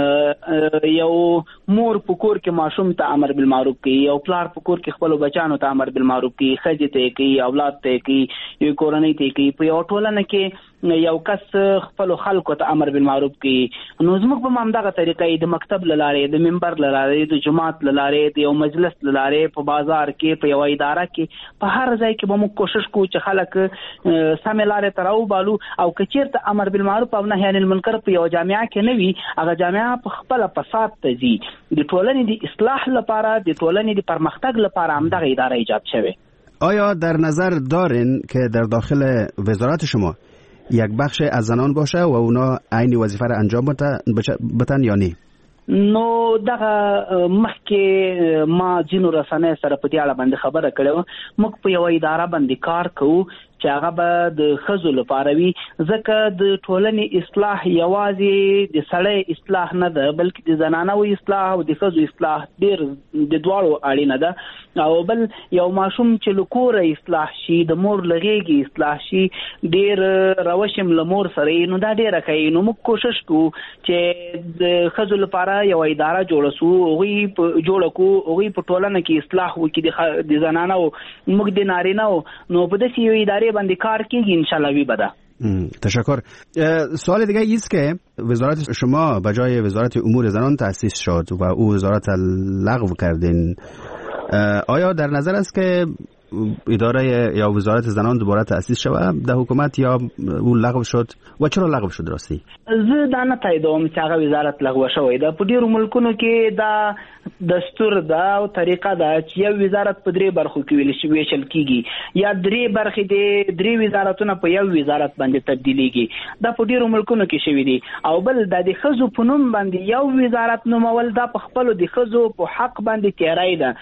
یو مور په کور کې ماشوم ته امر بالمعروف کوي، یو پلار په کور کې خپل بچانو ته امر بالمعروف کوي، ښځې ته کوي، اولاد ته کوي، یو کورنۍ ته کوي. په یو ټولنه کې یو کس خپل خلکو ته امر بالمعروف کوي. نو زموږ په همدغه طریقې د مکتب له لارې، د منبر له لارې، د جماعت له لارې، د یو مجلس له لارې، په بازار کې، په یو اداره کې، په هر ځای کې به موږ کوشش کوو چې خلک سمې لارې ته راوبالو. او که چېرته امر بالمعروف او نهی عن المنکر په یو جامعه کې نه وي، هغه جامعه په خپله فساد ته ځي. د ټولنې د اصلاح لپاره، د ټولنې د پرمختګ لپاره همدغه اداره ایجاد شوې. آیا در نظر دارین که در داخل وزارت شما یک بخش از زنان باشه و اونا عین وظیفه را انجام بدن یا نه؟ نو دغه مخکې ما ځینو رسنیو سره په دې اړه باندې خبره کړې وه. موږ په یوه اداره باندې کار کوو چې هغه به د ښځو لپاره وي، ځکه د ټولنې اصلاح یوازې د سړی اصلاح نه ده، بلکې د زنانو اصلاح او د ښځو اصلاح ډېر د دواړو اړینه ده. او بل یو ماشوم چې له کوره اصلاح شي، د مور له غېږې اصلاح شي، ډېر روشم له مور سره یې، نو دا ډېره ښه. نو موږ کوشش کوو چې د ښځو لپاره یو اداره جوړه سو، هغوی جوړه کړو، هغوی په ټولنه کې اصلاح وکړي د زنانو، موږ د نارینه‌و. نو په داسې یو ادارې باندې کار کیږي انشالله وی بده. تشکر. سوال دیگه ایست که وزارت شما به جای وزارت امور زنان تأسیس شد و او وزارت لغو کردین. آیا در نظر است که اداره یا وزارت زنان دوباره تأسیس شود در حکومت یا او لغو شد و چرا لغو شد راستی؟ زه دا نه تاییدوم چې هغه وزارت لغوه شوی ده. په ډېرو ملکونو کې دا دستور دا او طریقه دا چې یو وزارت په درې برخو کې ویشل کیږي یا درې برخې د درې وزارتونو په یو وزارت باندې تبدیلیږي دا په ډیرو ملکونو کې شوی دی. او بل د د ښځو په نوم باندې یو وزارت نومول دا په خپل د ښځو په حق باندې تیاری ده،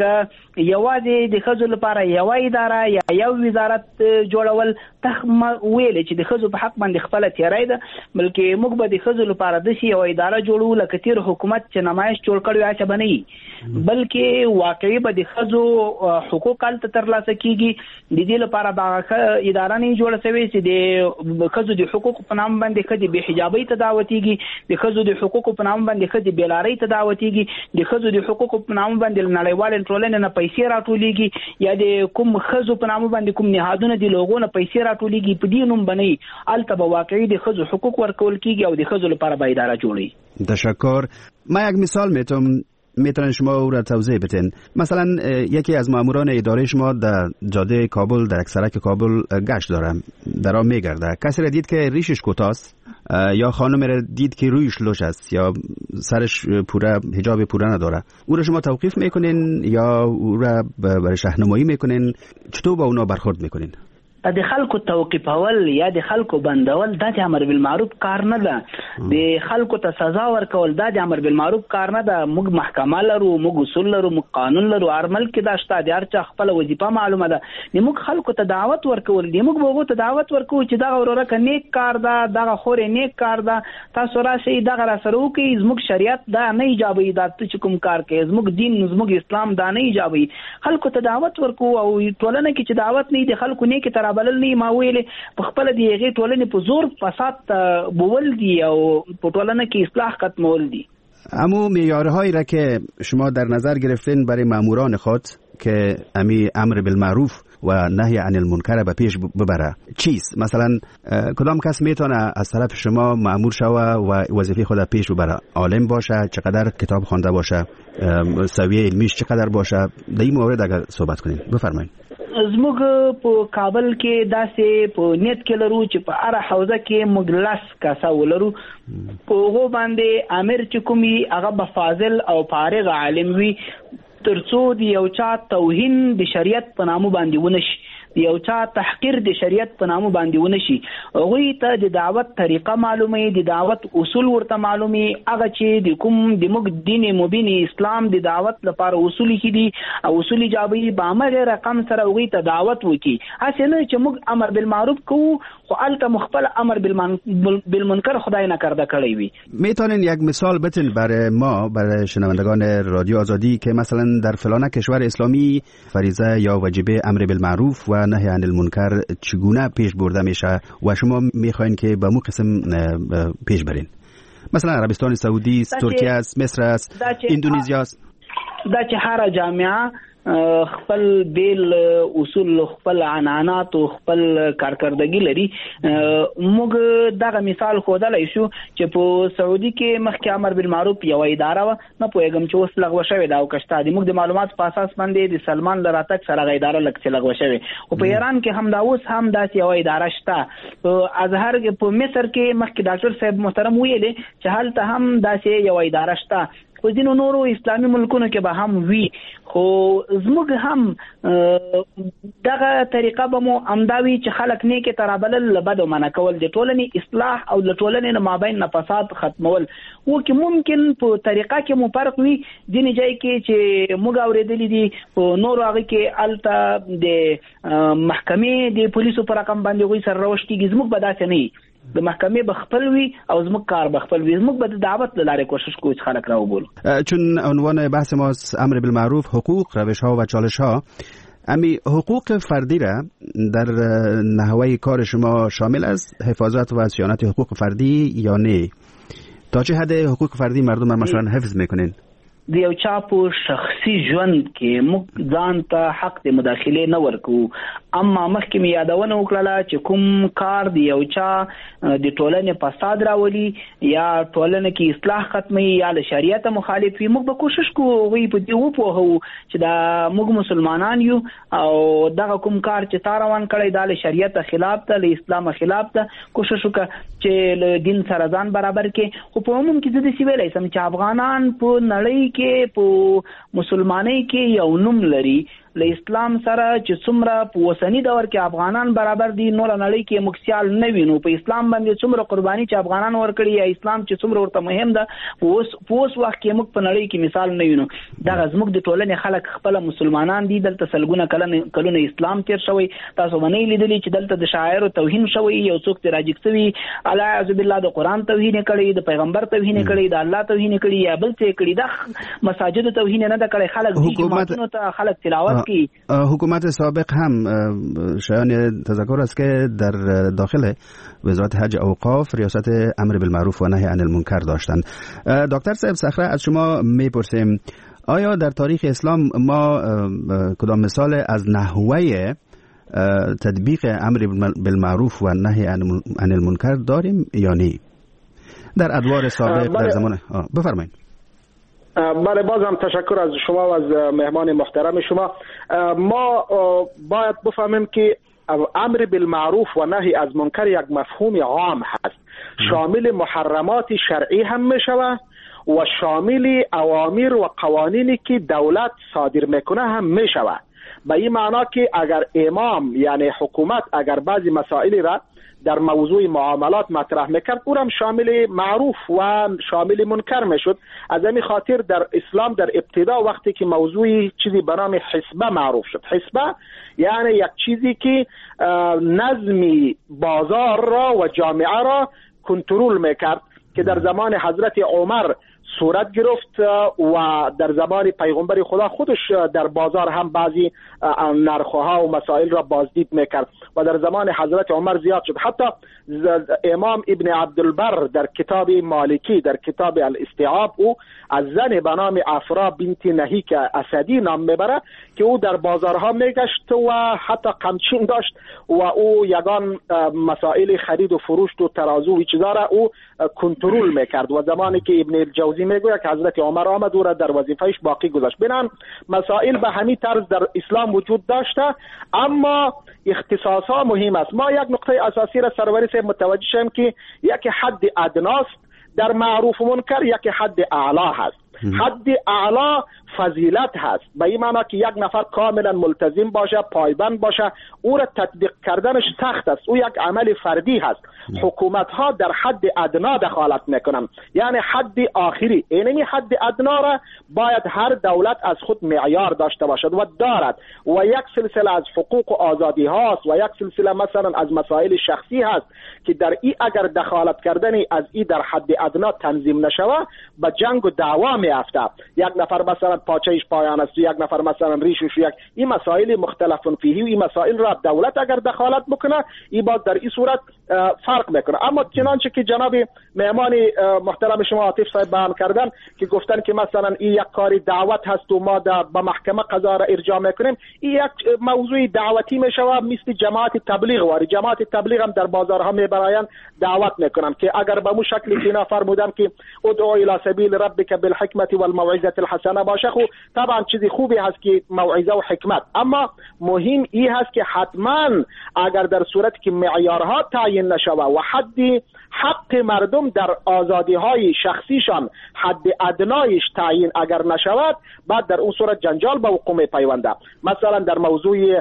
ځکه یوازې د ښځو لپاره یو اداره یا یو وزارت جوړول تخم ویل چې د ښځو په حق باندې خپل تیاری ده، بلکې موږ به د ښځو لپاره د یو اداره جوړو لکه تیر حکومت چې نمایش جوړ کړی اچ بنئ، بلکې واقعي به د ښځو حقوق تل ترلاسه کیږي. د دې لپاره دا اداره نه جوړه شوې چې د ښځو د حقوق په نام باندې ښځې بې حجابۍ ته دعوتېږي، د ښځو د حقوقو په نام باندې ښځې بېلارۍ ته دعوتېږي، د ښځو د حقوقو په نام باندې نړیوالې ټولنې نه پیسې راټولېږي یا د کوم ښځو په نام باندې کوم نهادونه د لوګو نه پیسې راټولېږي، په دې نوم باندې هلته به واقعي د ښځو حقوق ورکول کیږي او د ښځو لپاره به اداره جوړي. تشکر. ما یک مثال میتونم میتونن شما او را توضیح بدین؟ مثلا یکی از ماموران اداره شما در جاده کابل در سرک کابل گشت داره، در آن میگرده، کسی را دید که ریشش کوتاست یا خانم را دید که رویش لوش است یا سرش پوره حجاب پوره نداره، او را شما توقیف میکنین یا او را برای راهنمایی میکنین؟ چطور با اونا برخورد میکنین؟ د خلکو توقیفول یا د خلکو بندول دا د امر بالمعروف کار نه ده، د خلکو ته سزا ورکول دا د امر بالمعروف کار نه ده. موږ محکمه لرو، موږ اصول لرو، موږ قانون لرو، هر ملک کې دا شته، د هر چا خپل وظیفه معلومه ده. موږ خلکو ته دعوت ورکول دي، موږ به هغو ته دعوت ورکوو چې دغه وروره که نیک کار ده، دغه خورې نیک کار ده، تاسو راشئ دغه راسره وکړئ، زموږ شریعت دا نه ایجابوي دا ته چې کوم کار کوي، زموږ دین زموږ اسلام دا نه ایجابوي. خلکو ته دعوت ورکوو او ټولنه کې چې دعوت نه د خلکو نیکې ته رابلل نه ما ویلې په خپل دی هغې ټولنې په زور فساد بول دی او په ټولنه کې اصلاح ختمول دی. اما معیارهایی را که شما در نظر گرفتین برای ماموران خود که امی امر بالمعروف و نهی عن المنکر به پیش ببره چیست؟ مثلا کدام کس میتونه از طرف شما مامور شوه و وظیفه خود پیش ببره؟ عالم باشه، چقدر کتاب خوانده باشه، سویه علمیش چقدر باشه؟ در این مورد اگر صحبت کنین بفرمایید. زموږ په کابل کې داسې په نیت کې لرو چې په هره حوزه کې موږ لس کسه ولرو، په هغو باندې امیر چې کوم وي هغه به فاضل او فارغ عالم وي، تر څو د یو چا توهین د شریعت په نامو باندې ونه شي، د یو چا تحقیر د شریعت په نامو باندې ونه شي. هغوی ته د دعوت طریقه معلومه، د دعوت اصول ورته معلومي، هغه چې د کوم د موږ دین مبین اسلام د دعوت لپاره اصول کې دي او اصول ایجابي به همغه رقم سره هغوی ته دعوت وکړي. هسې نه چې موږ امر بالمعروف کوو خو هلته مخبل امر بالمنکر خدای نکرده کړی وي. میتونین یک مثال بتین برای ما، برای شنوندگان رادیو آزادی، که مثلا در فلان کشور اسلامی فریضه یا واجبه امر بالمعروف و نهی عن المنکر چگونه پیش برده میشه و شما میخواین که به مو قسم پیش برین؟ مثلا عربستان سعودی است، ترکیه است، مصر است، اندونزیا است. دا چې هر جامعه خپل بیل اصول، خپل عنعنات او خپل کارکردګي لري. موږ دغه مثال ښودلی شو چې په سعودي کې مخکې امر بالمعروف یوه اداره وه، نه پوهېږم چې اوس لغوه شوې ده او که شته د موږ د معلوماتو په اساس باندې د سلمان له راتګ سره هغه اداره لږ څه لغوه شوې، خو په ایران کې همدا اوس هم داسې یوه اداره شته. په ازهر په مصر کې مخکې ډاکټر صاحب محترم ویلې چې هلته هم داسې یوه اداره شته، په ځینو نورو اسلامي ملکونو کې به هم وي، خو زموږ هم دغه طریقه به مو همدا وي چې خلک نیکې ته رابلل، له بدو منع کول، د ټولنې اصلاح او له ټولنې نه مابین نه فساد ختمول. وکې ممکن په طریقه کې مو فرق وي، ځینې ځای کې چې موږ اورېدلي دي په نورو هغه کې هلته د محکمې د پولیسو په رقم باندې هغوی سره روش کېږي، زموږ به داسې نه وي، د محکمې به خپل وي او زموږ کار به خپل وي، زموږ به د دعوت له لارې کوشش کوو چې خلک راوبولو. چون عنوان بحث ما امر بالمعروف، حقوق، روش ها و چالش ها، امی حقوق فردی را در نحوه کار شما شامل است حفاظت و صیانت حقوق فردی یا نه؟ تا چه حد حقوق فردی مردم مثلا حفظ میکنین؟ د یو چا په شخصي ژوند کې موږ ځان ته حق د مداخلې نه ورکوو، اما مخکې مې یادونه وکړله چې کوم کار د یو چا د ټولنې فساد راولي یا ټولنه کې اصلاح ختموي یا له شریعت مخالف وي، موږ به کوشش کوو هغوی په دې وپوهوو چې دا موږ مسلمانان یو او دغه کوم کار چې تا روان کړی دا له شریعت خلاف ده، له اسلام خلاف ده، کوشش وکړه چې له دین سره ځان برابر کړي. خو په عموم کې زه داسې ویلی سم چې افغانان په نړۍ کې په مسلمانۍ کې یو نوم لري له اسلام سره چې څومره په وسنی دور کې افغانان برابر دي، نور نړۍ کې مکسیال نه وینو. په اسلام باندې څومره قرباني چې افغانان ورکړي یا اسلام چې څومره ورته مهم ده، اوس اوس وخت کې موږ په نړۍ کې مثال نه وینو. دا زموږ د ټولنې خلک خپل مسلمانان دي، دلته سلګونه کلونه کلونه اسلام تیر شوی. تاسو باندې لیدلی چې دلته د شاعر توهین شوی، یو څوک ته راجګ شوی، الله عز بالله د قران توهین کړي، د پیغمبر توهین کړي، د الله توهین کړي، یا بل څه کړي. د مساجد توهین نه د کړي، خلک حکومت ته خلک تلاوت کوي. حکومت سابق هم شایان تذکر است که در داخل وزارت حج اوقاف ریاست امر بالمعروف و نهی عن المنکر داشتند. دکتر صاحب صخره، از شما میپرسیم آیا در تاریخ اسلام ما کدام مثال از نحوه تطبیق امر بالمعروف و نهی عن المنکر داریم یا نه در ادوار سابق در زمان؟ بفرمایید. بله، بازم تشکر از شما و از مهمان محترم شما. ما باید بفهمیم که امر بالمعروف و نهی از منکر یک مفهوم عام هست، شامل محرمات شرعی هم می شود و شامل اوامر و قوانینی که دولت صادر میکنه هم می شود. به این معنا که اگر امام یعنی حکومت اگر بعضی مسائلی را در موضوع معاملات مطرح میکرد، او هم شامل معروف و شامل منکر میشد. از همین خاطر در اسلام در ابتدا وقتی که موضوع چیزی به نام حسبه معروف شد، حسبه یعنی یک چیزی که نظمی بازار را و جامعه را کنترل میکرد، که در زمان حضرت عمر صورت گرفت و در زمان پیغمبر خدا خودش در بازار هم بعضی نرخ‌ها و مسائل را بازدید میکرد و در زمان حضرت عمر زیاد شد. حتی امام ابن عبدالبر در کتاب مالکی در کتاب الاستیعاب او از زن به نام افرا بنت نهیک اسدی نام میبره که او در بازارها میگشت و حتی قمچین داشت و او یگان مسائل خرید و فروش و ترازو و چیزا را او کنترل میکرد و زمانی که ابن الجوزی میگوید که حضرت عمر آمد او را در وظیفهش باقی گذاشت. بنان مسائل به همین طرز در اسلام وجود داشته، اما اختصاص ها مهم است. ما یک نقطه اساسی را سروری سے متوجه شیم که یک حد ادناست در معروف و منکر، یک حد اعلا هست. حد اعلا فضیلت هست، به این معنی که یک نفر کاملا ملتزم باشه، پایبند باشه، او را تطبیق کردنش سخت است، او یک عمل فردی هست. حکومت ها در حد ادنا دخالت میکنن، یعنی حد آخری. اینمی حد ادنا را باید هر دولت از خود معیار داشته باشد و دارد و یک سلسله از حقوق و آزادی هاست و یک سلسله مثلا از مسائل شخصی هست که در ای اگر دخالت کردنی از ای در حد ادنا تنظیم نشوه به جنگ و دعوا میافته. یک نفر مثلا پاچهش پایان است، یک نفر مثلا ریشش، یک این مسائل مختلف فیهی و این مسائل را دولت اگر دخالت بکنه ای باز در این صورت فرق میکنه. اما چنانچه که جناب مهمان محترم شما عاطف صاحب بیان کردن که گفتن که مثلا این یک کاری دعوت هست و ما به محکمه قضا را ارجاع میکنیم، این یک موضوع دعوتی میشوه، مثل جماعت تبلیغ واری. جماعت تبلیغ هم در بازارها میبراین دعوت میکنن که اگر به مو شکلی که اینا فرمودن که ادعو الی سبیل ربک بالحکمت والموعظه الحسنه باشه، خو طبعا چیزی خوبی هست که موعظه و حکمت، اما مهم این هست که حتما اگر در صورتی که معیارها تعیین نشوه و حدی حق مردم در آزادی های شخصیشان حد ادنایش تعیین اگر نشود، بعد در اون صورت جنجال به وقوع پیونده. مثلا در موضوع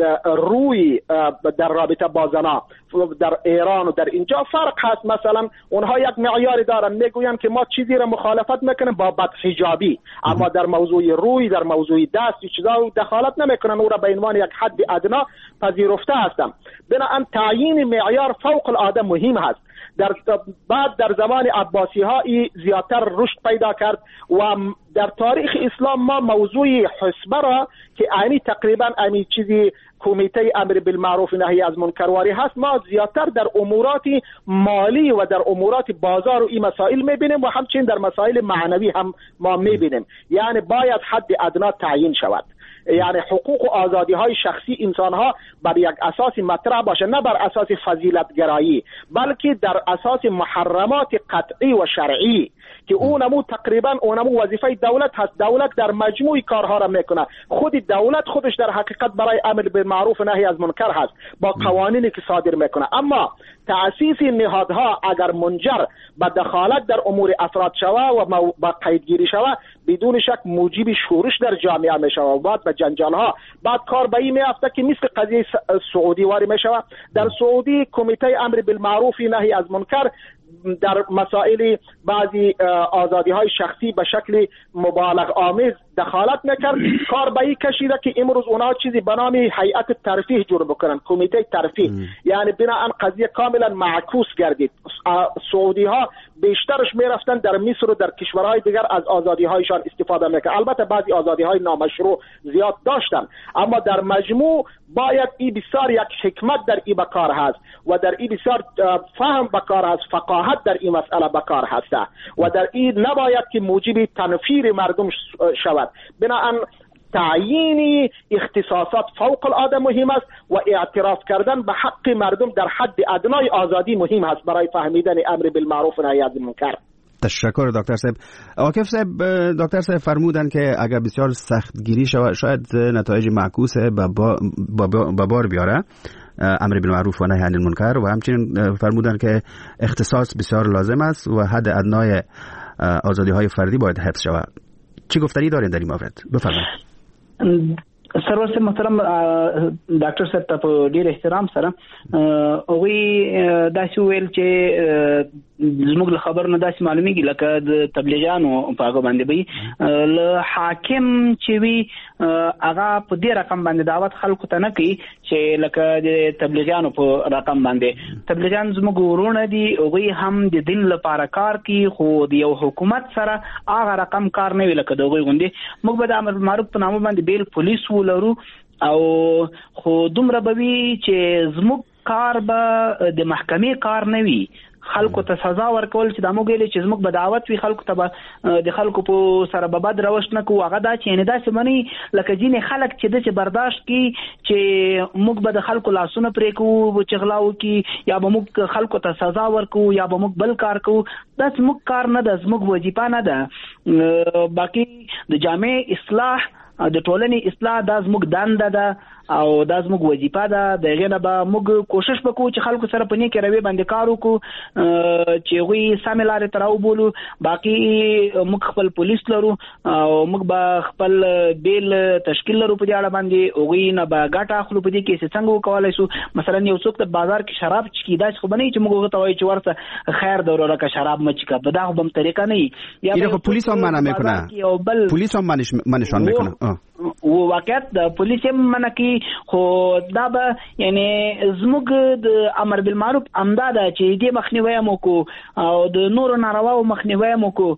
روی در رابطه با زنا در ایران و در اینجا فرق هست. مثلا اونها یک معیاری دارن، میگوین که ما چیزی را مخالفت میکنیم با بدحجابی، اما در موضوع روی در موضوع دست چیزا دخالت نمیکنن، او را به عنوان یک حد ادنا پذیرفته هستند. بنابراین تعیین معیار فوق العاده مهم هست. در بعد در زمان عباسی ها زیادتر رشد پیدا کرد و در تاریخ اسلام ما موضوع حسبه را که اینی تقریبا اینی چیزی کمیته امر بالمعروف نهی از منکرواری هست، ما زیادتر در امورات مالی و در امورات بازار و این مسائل میبینیم و همچنین در مسائل معنوی هم ما میبینیم. یعنی باید حد ادنا تعیین شود، یعنی حقوق و آزادی های شخصی انسان ها بر یک اساس مطرح باشه، نه بر اساس فضیلت گرایی، بلکه در اساس محرمات قطعی و شرعی که اونمو تقریبا اونمو وظیفه دولت هست. دولت در مجموع کارها را میکنه، خود دولت خودش در حقیقت برای امر بالمعروف نهی از منکر هست با قوانینی که صادر میکنه. اما تأسیس نهادها اگر منجر به دخالت در امور افراد شوه و با قیدگیری شوه، بدون شک موجب شورش در جامعه می شود و بعد به جنجال ها بعد کار به این می افته که مثل قضیه سعودی واری می شود. در سعودی کمیته امر بالمعروف نهی از منکر در مسائل بعضی آزادی های شخصی به شکل مبالغ آمیز دخالت میکرد. کار به این کشیده که امروز اونا چیزی به نام هیئت ترفیه جور بکنن، کمیته ترفیه، یعنی بناهن قضیه کاملا معکوس گردید. سعودی ها بیشترش میرفتن در مصر و در کشورهای دیگر از آزادی هایشان استفاده میکرد. البته بعضی آزادی های نامشروع زیاد داشتن، اما در مجموع باید این بسیار یک حکمت در این بکار هست و در این بسیار فهم بکار هست، فقاهت در این مسئله بکار هست و در این نباید که موجب تنفیر مردم شود. بنابراین تعیین اختصاصات فوق العاده مهم است و اعتراف کردن به حق مردم در حد ادنای آزادی مهم است برای فهمیدن امر بالمعروف و نهی از منکر. تشکر دکتر صاحب. عاکف صاحب، دکتر صاحب فرمودن که اگر بسیار سختگیری شود شاید نتایج معکوس به بار بیاره امر بالمعروف و نهی عن المنکر، و همچنین فرمودن که اختصاص بسیار لازم است و حد ادنای آزادی های فردی باید حفظ شود. چی گفتنی دارین در این مورد؟ بفرمایید. سرور محترم ډاکټر صاحب ته په ډیر احترام سره هغوی داسې ویل چې زموږ له خبر نه داسې معلومیږي لکه د تبلیغیانو په هغه باندې به له حاکم چې وي هغه په دې رقم باندې دعوت خلکو ته نه کوي چې لکه د تبلیغیانو په رقم باندې. تبلیغیان زموږ ورونه دي، هغوی هم د دین لپاره کار کوي، خو د یو حکومت سره هغه رقم کار نه وي لکه د هغوی غوندې. موږ به د امر بالمعروف په نامه باندې بیل پولیس لرو او خو دومره به وي چې زموږ کار به د محکمې کار نه وي، خلکو ته سزا ورکول چې دا موږ ویلې چې زموږ به دعوت وي خلکو ته به د خلکو په سره به بد روش نه کوو. هغه دا چې یعنې داسې مني لکه ځینې خلک چې داسې برداشت کړي چې موږ به د خلکو لاسونه پرې کوو چې غلا وکړي یا به موږ خلکو ته سزا ورکوو یا به موږ بل کار کوو. دا زموږ کار نه ده، زموږ وظیفه نه ده. باقي د جامع اصلاح د ټولنې اصلاح دا زموږ دنده ده او دا زموږ وظیفه ده. د هغې نه به موږ کوشش وکړو چې خلکو سره په نیکې رویې باندې کار وکړو چې هغوی سمې لارې ته راوبولو. باقي موږ خپل پولیس لرو او موږ به خپل بیل تشکیل لرو په دې اړه باندې. هغوی نه به ګټه اخلو په دې کې چې څنګه وکولی شو. مثلا یو څوک د بازار کې شراب چکي، داسې خو به نه وي چې موږ هغه ته وایو چې ورته خیر ده ورورکه شراب مه چکه، به دا خو به هم طریقه نه وي. اینو خو پولیس هم منع میکنه، پولیس هم منشان میکنه و واقعیت د پولیس هم منع کوي. خو دا به یعنی زموږ د امر بالمعروف امدا ده چې دې مخنیوی هم وکړو او د نورو نارواو مخنیوی هم وکړو.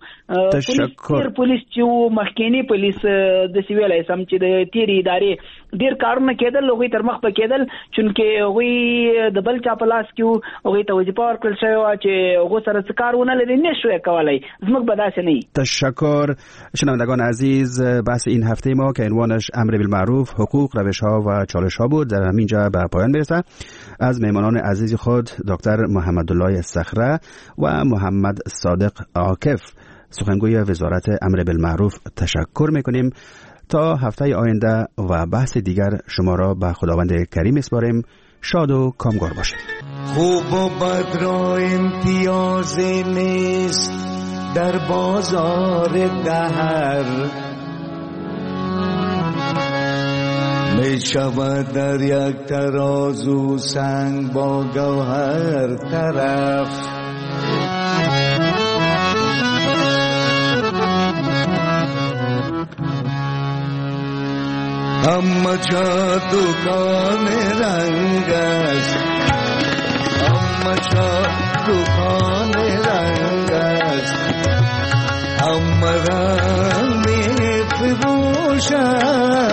تشکر. پولیس چې و مخکینی پولیس داسې ویلی سم چې د تیرې ادارې ډېر کارونه کېدل، هغوی تر مخ به کېدل چونکې هغوی د بل چا په لاس کې وو، هغوی ته وظیفه ورکړل شوې وه چې هغو سره څه کار ونه لري، نه شوی کولی. زموږ به داسې نه وي. تشکر. شنوندگان عزیز، بحث این هفته ما که عنوانش امر بالمعروف، حقوق، روش‌ها و چالش‌ها بود در همینجا به پایان برسه. از مهمانان عزیز خود دکتر محمدالله صخره و محمد صادق عاکف سخنگوی وزارت امر بالمعروف تشکر میکنیم. تا هفته آینده و بحث دیگر شما را به خداوند کریم اسپاریم. شاد و کامگار باشید. خوب و بد را امتیازی نیست در بازار دهر، می شود در یک ترازو سنگ با گوهر طرف. اما چا دکان رنگ است، اما چا دکان رنگ است، اما رنگ می فروشد،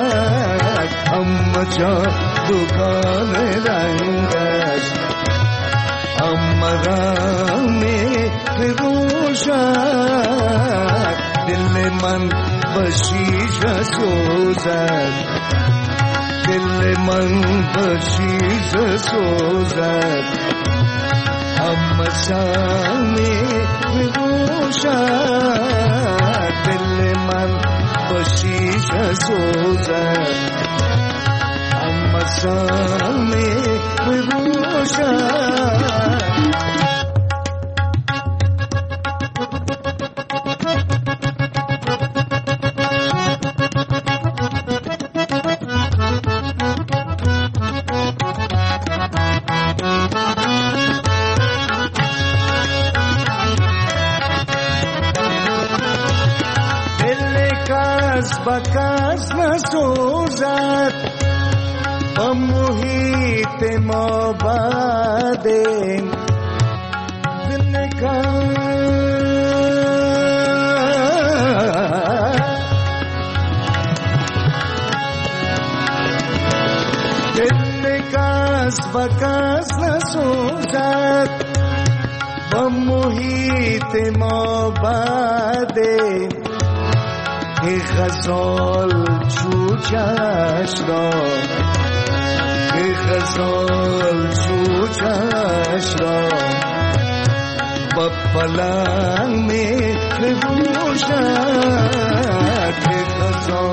اما چا دکان رنگ است، اما رنگ می فروشد. دل من بشیشه سوزد، دل من بشیشه سوزد، اما سامی بگوشد. دل من بشیشه سوزد، اما سامی بگوشد. کس به کس نسوزد با محیط ما بده دل کس به کس نسوزد با محیط ما بده ای غزال چوچش را ای غزال چوچش را با پلنگ می بپوشد